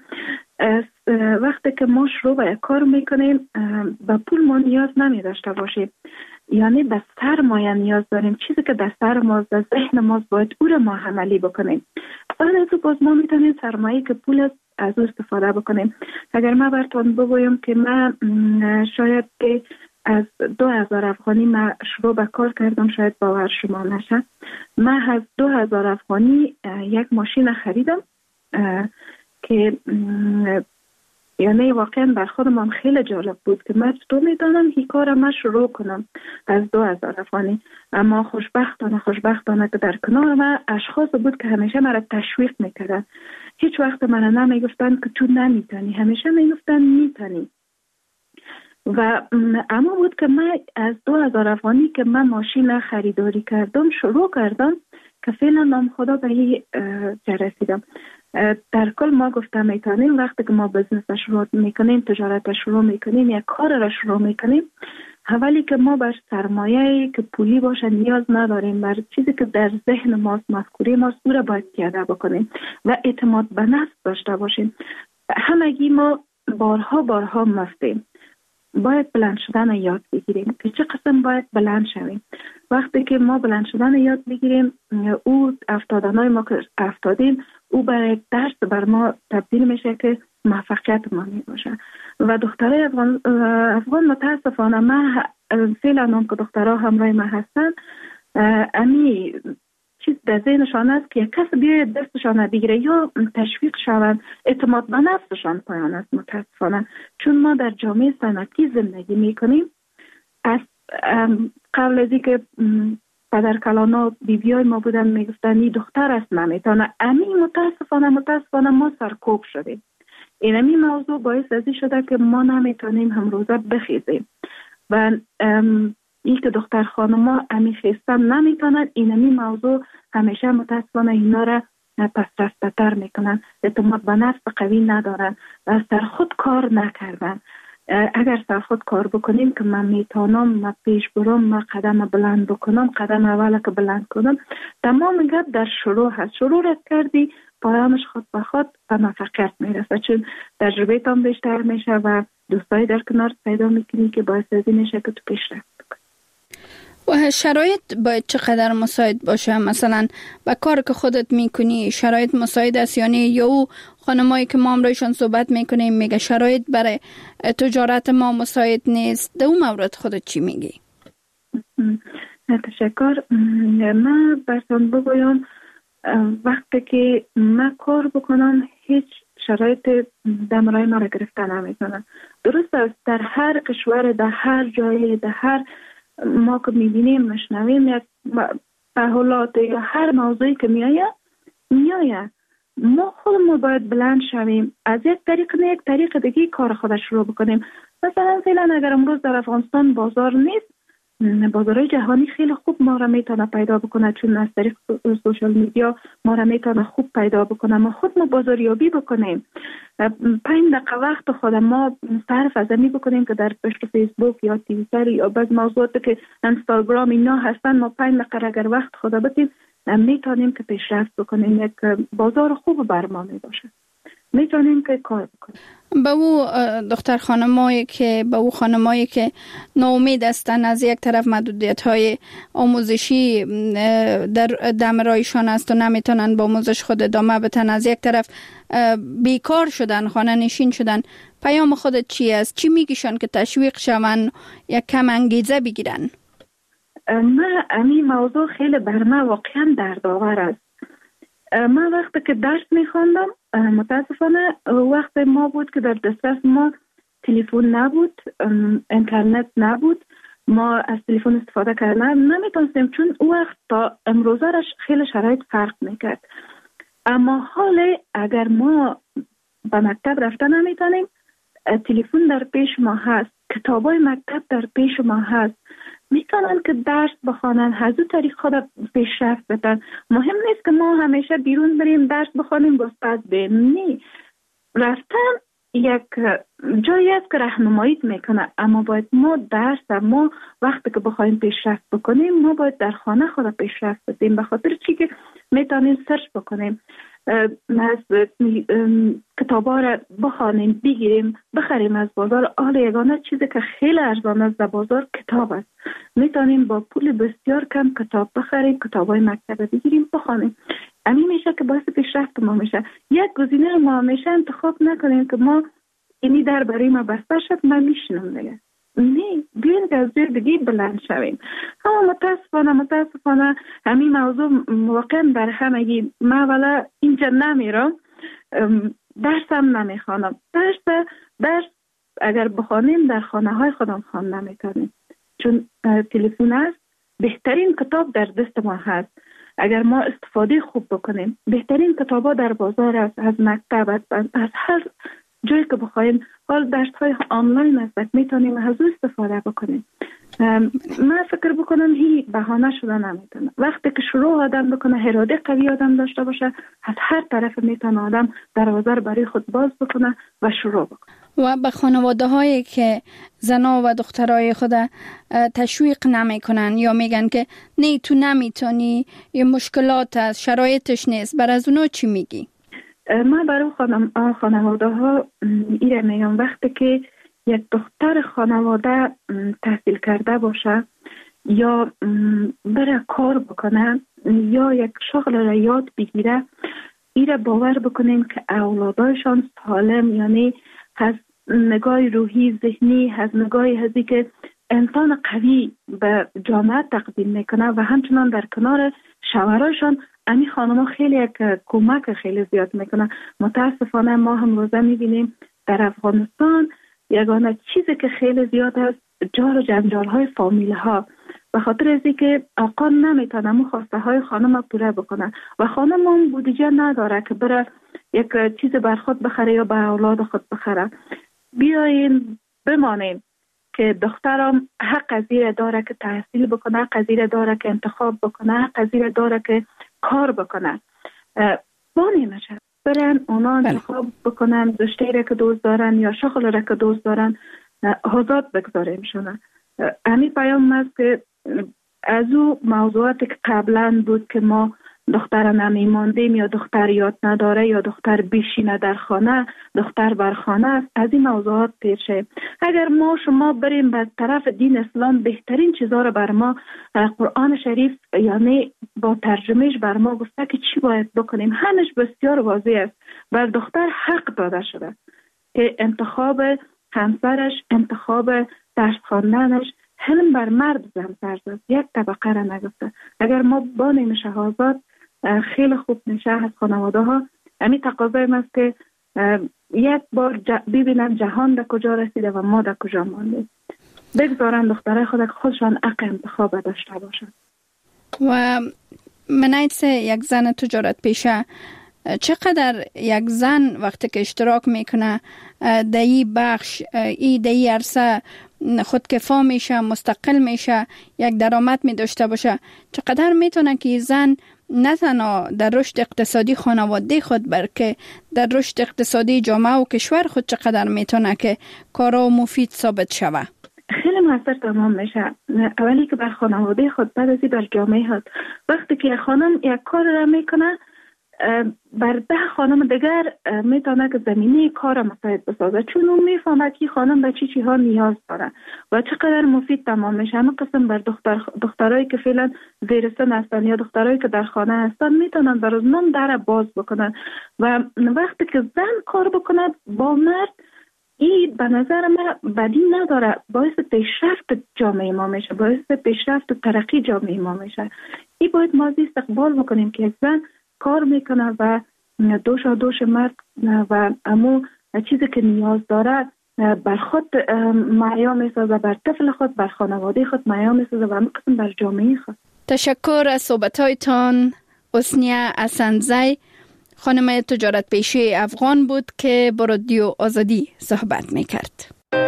وقتی که ما شروع به یک کار میکنیم به پول ما نیاز نمی داشته باشیم، یعنی به سرمایه نیاز داریم، چیزی که در سر ما در ذهن ما باید او رو ما عملی بکنیم. بعد از باز ما میتونیم سرمایه که پول از او استفاده بکنیم. اگر ما براتون بگویم که من شاید از دو هزار افغانی من شروع به کار کردم، شاید باور شما نشه، من از دو هزار افغانی یک ماشین خریدم که یعنی واقعا بر خودم خیلی جالب بود که من چطور میدانم این کار من شروع کنم از دو هزار افغانی. اما خوشبختانه خوشبختانه که در کنار من اشخاص بود که همیشه مرا تشویق میکردن، هیچ وقت من نمیگفتن که تو نمیتونی، همیشه میگفتن میتونی. و اما بود که من از دو هزار افغانی که من ماشین خریداری کردم شروع کردم که فعلا نام خدا به این جا رسیدم. در کل ما گفتم میتونیم وقتی که ما بزنس شروع میکنیم، تجارت شروع میکنیم، یک کار را شروع میکنیم، اولی که ما بر سرمایه که پولی باشه نیاز نداریم، بر چیزی که در ذهن ماست، مفکوره ماست، او را باید پیاده بکنیم و اعتماد به نفس داشته باشیم. همگی ما بارها بارها مفتیم، باید بلند شدن یاد بگیریم که چه قسم باید بلند شویم. وقتی که ما بلند شدن یاد بگیریم، او افتادنهای ما که افتادیم او برای درس بر ما تبدیل میشه که موفقیت ما می باشه. و دختره افغان, افغان متاسفانه من فعلا هم که دخترها همراه ما هستن، امی چیز در ذهنشان است که یک کس بیاید دستشان بگیره یا تشویق شوند، اعتماد به نفسشان پایان است متاسفانه. چون ما در جامعه سنتی زندگی میکنیم، از قبل از اینکه پدر کلانا بیبیای ما بودن میگفتن این دختر است نمیتونه، امی متاسفانه متاسفانه ما سرکوب شدیم. این امی موضوع باعث ازی شده که ما نمیتونیم هم روزه بخیزیم و این که دختر خانما امی خیستن نمیتونن، این امی موضوع همیشه متاسفانه اینا را پس رفتتر میکنن، اعتماد به نفس قوی ندارن و سر خود کار نکردن. اگر سر خود کار بکنیم که من میتونم، من پیش برم، من قدم بلند بکنم، قدم اول که بلند کنم، تمام گپ در شروع هست. شروع رد کردی پایانش خود به خود به موفقیت میرسه، چون تجربه تام بیشتر میشه و دوستایی در کنار پیدا میکنی که باعث ازی میشه که تو پیشرفت بکنی. و شرایط باید چقدر مساعد باشه؟ مثلا با کار که خودت میکنی شرایط مساعد است یا نه؟ یا او خانمایی که ما امروزشان صحبت میکنیم میگه شرایط برای تجارت ما مساعد نیست، در اون مورد خودت چی میگی؟ تشکر. من براتون بگویم وقتی که من کار بکنم هیچ شرایط دمرای ما را گرفتن نمیتونن. درست است در هر کشور، در هر جای، در هر ما که میبینیم مشنویم یک تحولات یا هر موضوعی که میایه میایه ما خودمون باید بلند شویم، از یک طریق نه یک طریق دیگه کار خودش شروع بکنیم. مثلا فعلا اگر امروز در افغانستان بازار نیست، بازارهای جهانی خیلی خوب ما را میتونه پیدا بکنه، چون از طریق سوشال میدیا ما را میتونه خوب پیدا بکنه. ما خود ما بازاریابی بکنیم، پنج دقیقه وقت خود ما صرف از می بکنیم که در پشت فیسبوک یا توییتر یا بعض موضوعات که اینستاگرام اینا هستن، ما پنج دقیقه اگر وقت خود بدیم میتونیم که پیشرفت بکنیم، یک بازار خوب بر ما می باشه، میتونیم که کار بکنیم. به او دختر خانمایی که به او خانمایی که ناامید هستن، از یک طرف محدودیت های آموزشی در دمرایشان است و نمیتونن با آموزش خود ادامه بدن، از یک طرف بیکار شدن، خانه نشین شدن، پیام خودت چی است؟ چی میگیشن که تشویق شون یا کم انگیزه بگیرن؟ من امی موضوع خیلی بر من واقعا دردآور است. من وقتی که درس میخواندم متاسفانه وقت ما بود که در دسترس ما تلفن نبود، اینترنت نبود، ما از تلفن استفاده کردن نمیتونستیم، چون او وقت تا امروزه خیلی شرایط فرق میکرد. اما حال اگر ما به مکتب رفتن نمیتونیم، تلفن در پیش ما هست، کتابای مکتب در پیش ما هست، میتونن که درس بخوانن، از اون طریق خود پیشرفت بدن. مهم نیست که ما همیشه بیرون بریم درس بخوانیم و استاد بیم، نه، رفتن یک جایی است که راهنماییت میکنه، اما باید ما درس ما وقتی که بخوایم پیشرفت بکنیم ما باید در خانه خود پیشرفت بدیم، به خاطر چی که میتونیم سرچ بکنیم، از کتابا را بخوانیم، بگیریم، بخریم از بازار. آل یگانه چیزی که خیلی ارزان است در بازار کتاب است، میتونیم با پول بسیار کم کتاب بخریم، کتابای مکتب بگیریم بخوانیم. همین میشه که باعث پیشرفت ما میشه. یک گزینه ما همیشه انتخاب نکنیم که ما اینی در برای ما بسته شد من میشنم دیگه، نه، بیاین که از جای دیگه بلند شویم. اما متاسفانه متاسفانه همین موضوع واقعا در همگی. من اولا اینجا نمیرم، درسم نمیخوانم، درس درس اگر بخوانیم در خانه های خودم خوان نمیتونیم، چون تلفن است، بهترین کتاب در دست ما هست. اگر ما استفاده خوب بکنیم، بهترین کتابا در بازار است، از مکتب، از هر جایی که بخوایم. حال درس های آنلاین است، میتونیم از او استفاده بکنیم. من فکر بکنم هی بهانه شده نمیتونه. وقتی که شروع آدم بکنه، اراده قوی آدم داشته باشه، از هر طرف میتونه آدم دروازه برای خود باز بکنه و شروع بکنه. و به خانواده هایی که زنا و دخترای خود تشویق نمی کنن یا میگن که نه تو نمیتونی، یه مشکلات است، شرایطش نیست، بر از اونا چی میگی؟ من برای خانم خانواده ها ایره میگم وقتی که یک دختر خانواده تحصیل کرده باشه یا بره کار بکنه یا یک شغل را یاد بگیره، ایره باور بکنین که اولادایشان سالم، یعنی از نگاه روحی ذهنی، از نگاه هزی که انسان قوی به جامعه تقدیم میکنه و همچنان در کنار شوهرشان امی خانم خیلی یک کمک خیلی زیاد میکنه. متاسفانه ما هم روزه میبینیم در افغانستان یگانه چیزی که خیلی زیاد است جار و جنجال های فامیل ها، به خاطر ازی که آقا نمیتونه مو خواسته های خانم پوره بکنه و خانم هم بودجه نداره که بره یک چیز بر خود بخره یا بر اولاد خود بخره. بیاین بمانیم که دخترم حق قضیه داره که تحصیل بکنه، حق قضیه داره که انتخاب بکنه، حق قضیه داره که کار بکنه. بانی نشه برن اونا انتخاب بکنن رشته را که دوست دارن یا شغل را که دوست دارن، آزاد بگذاریم شونه. امی پیام است که از او موضوعاتی که قبلا بود که ما دختر نمیماندیم یا دختر یاد نداره یا دختر بیشینه در خانه، دختر بر خانه است، از این موضوعات پیر شیم. اگر ما شما بریم به طرف دین اسلام، بهترین چیزا رو بر ما قرآن شریف یعنی با ترجمهش بر ما گفته که چی باید بکنیم. همش بسیار واضح است. بر دختر حق داده شده که انتخاب همسرش، انتخاب درس خواندنش هم بر مرد زن فرض است، یک طبقه را نگفته. اگر ما بانیم شهازاد خیلی خوب میشه از خانواده ها. همین تقاضای است که یک بار ببینن جهان در کجا رسیده و ما در کجا ماندیم. بگذارن دختره خود خودشان حق انتخاب داشته باشن. و منایت یک زن تجارت پیشه چقدر یک زن وقتی که اشتراک میکنه در این بخش، این در این عرصه خودکفا میشه، مستقل میشه، یک درآمد می داشته باشه، چقدر میتونه که زن نه تنها در رشد اقتصادی خانواده خود بلکه در رشد اقتصادی جامعه و کشور خود چقدر میتونه که کارا مفید ثابت شوه؟ خیلی موثر تمام میشه. اولی که بر خانواده خود، بعد ازی بر جامعه خود. وقتی که خانم یک کار را میکنه بر ده خانم دیگر میتونه که زمینه کار مساعد بسازه، چون اون میفهمه که خانم به چی چی ها نیاز داره و چقدر مفید تمام میشه. همه قسم بر دختر دخترایی که فعلا زیر سن هستن یا دخترایی که در خانه هستن میتونن بر از نام در باز بکنن و وقتی که زن کار بکنه با مرد، این به نظر من بدی نداره، باعث پیشرفت جامعه ما میشه، باعث پیشرفت و ترقی جامعه ما میشه. این باید ما استقبال بکنیم که زن کار میکنه و دوش و دوش مرد و امو چیزی که نیاز داره بر خود معیا میسازه، بر طفل خود، بر خانواده خود معیا میسازه و همه قسم بر جامعه خود. تشکر از صحبتایتان. حسنیه اسندزی، خانم تجارت پیشه افغان بود که با رادیو آزادی صحبت میکرد.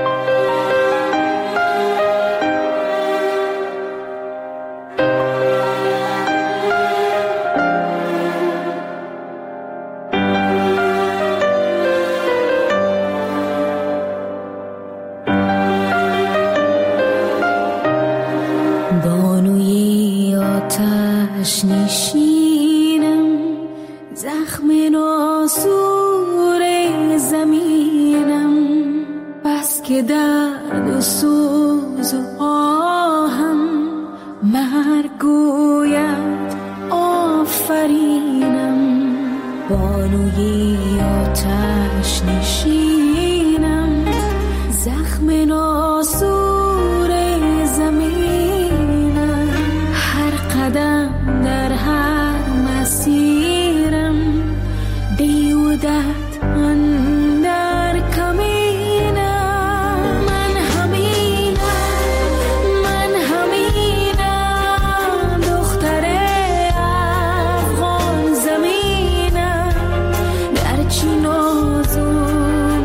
نشینم زخم ناسور زمینم، بس که درد و سوز و آهم مرگ گوید آفرینم. بانوی آتش نشینم زخم ناسور زمینم، هر قدم در هر مسیرم بیودت اندر کمینم. من همینم، من همینم، دختر افغان زمینم، در چی نازم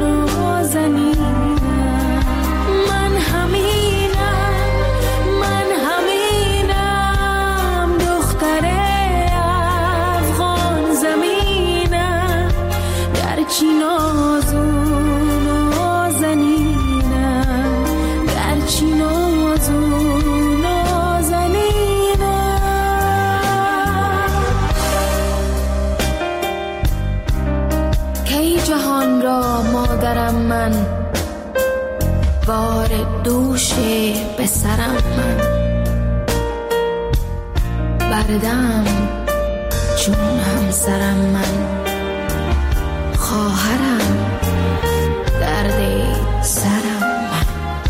به سرم من بردم چون همسرم من خواهرم درد سرم من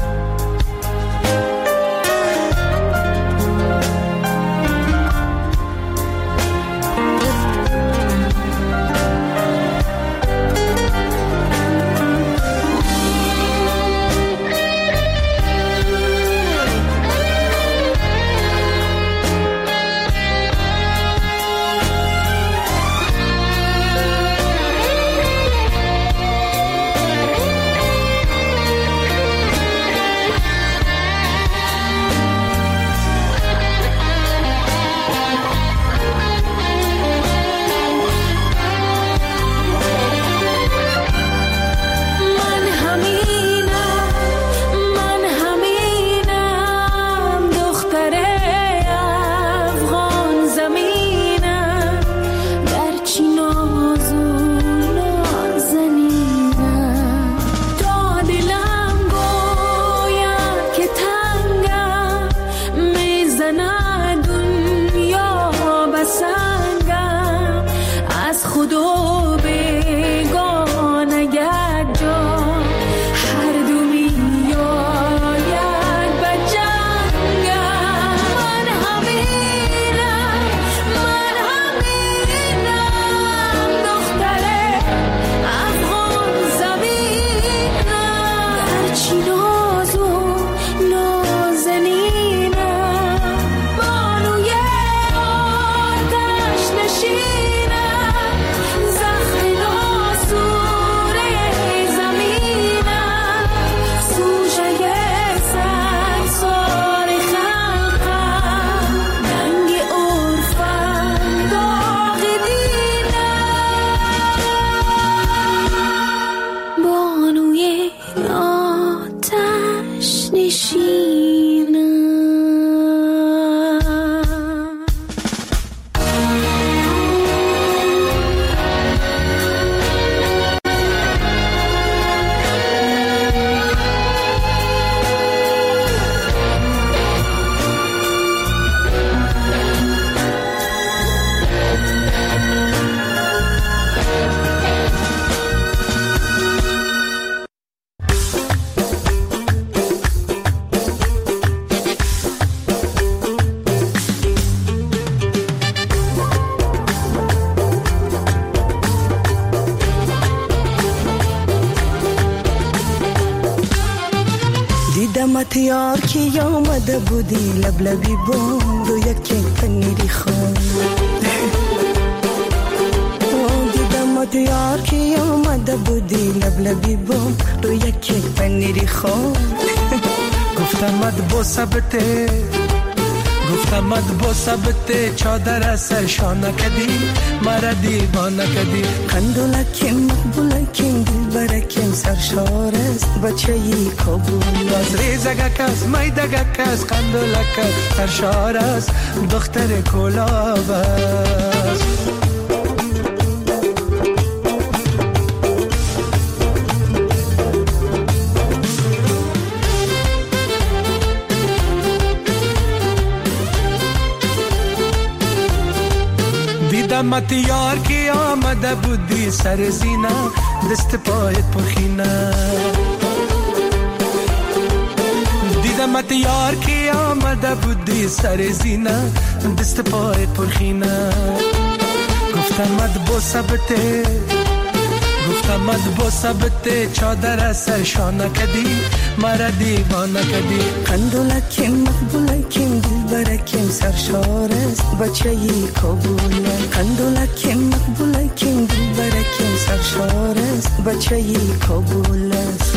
دمت یار کی آمده بودی لبلبی بام رو یکی پنیری خون دیدمت یار کی آمده بودی لبلبی بام رو یکی پنیری خون گفتمت با ثبته گفتمت با ثبته چادر سر شانه کدی مرا دیوانه کدی قندولکیم مقبولکیم دلبرکیم سرشار است بچه ای کابل از ریزگک است میدگک است قندولک است سرشار است دختر کلاب است دیدمت یار کی آمده بودی سر زینه دست پایت پرخینه دیدمت یار کی آمده بودی سر زینه دست پایت پرخینه گفتمت با ثبته گفتمت با ثبته چادر سر شانه کدی مرا دیوانه کدی قندولکیم مقبولکیم دلبرکیم سرشار است بچه ای کابل قندولکیم مقبولکیم دلبرکیم سرشار است بچه ای کابل است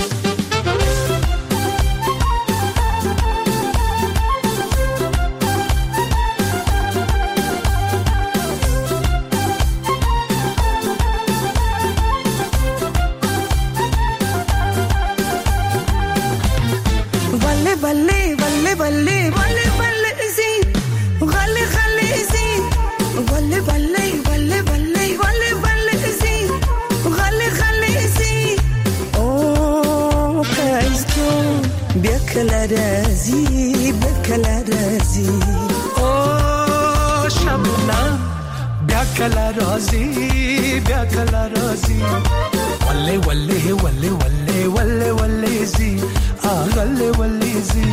بله بله بله بله بله زی غله غله زی بله بله بله بله بله بله زی غله غله زی او کلا رازی بکلا رازی او شبنم بیا کلا رازی بیا کلا رازی وله وله وله وله وله وله زی آغله وله زی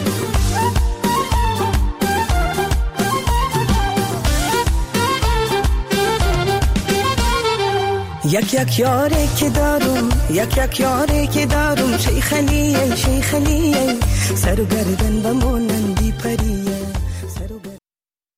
یک یک یاری که دارم یک یک یاری که دارم شیخ علیه شیخ علیه سر و گردن بمونن بی پری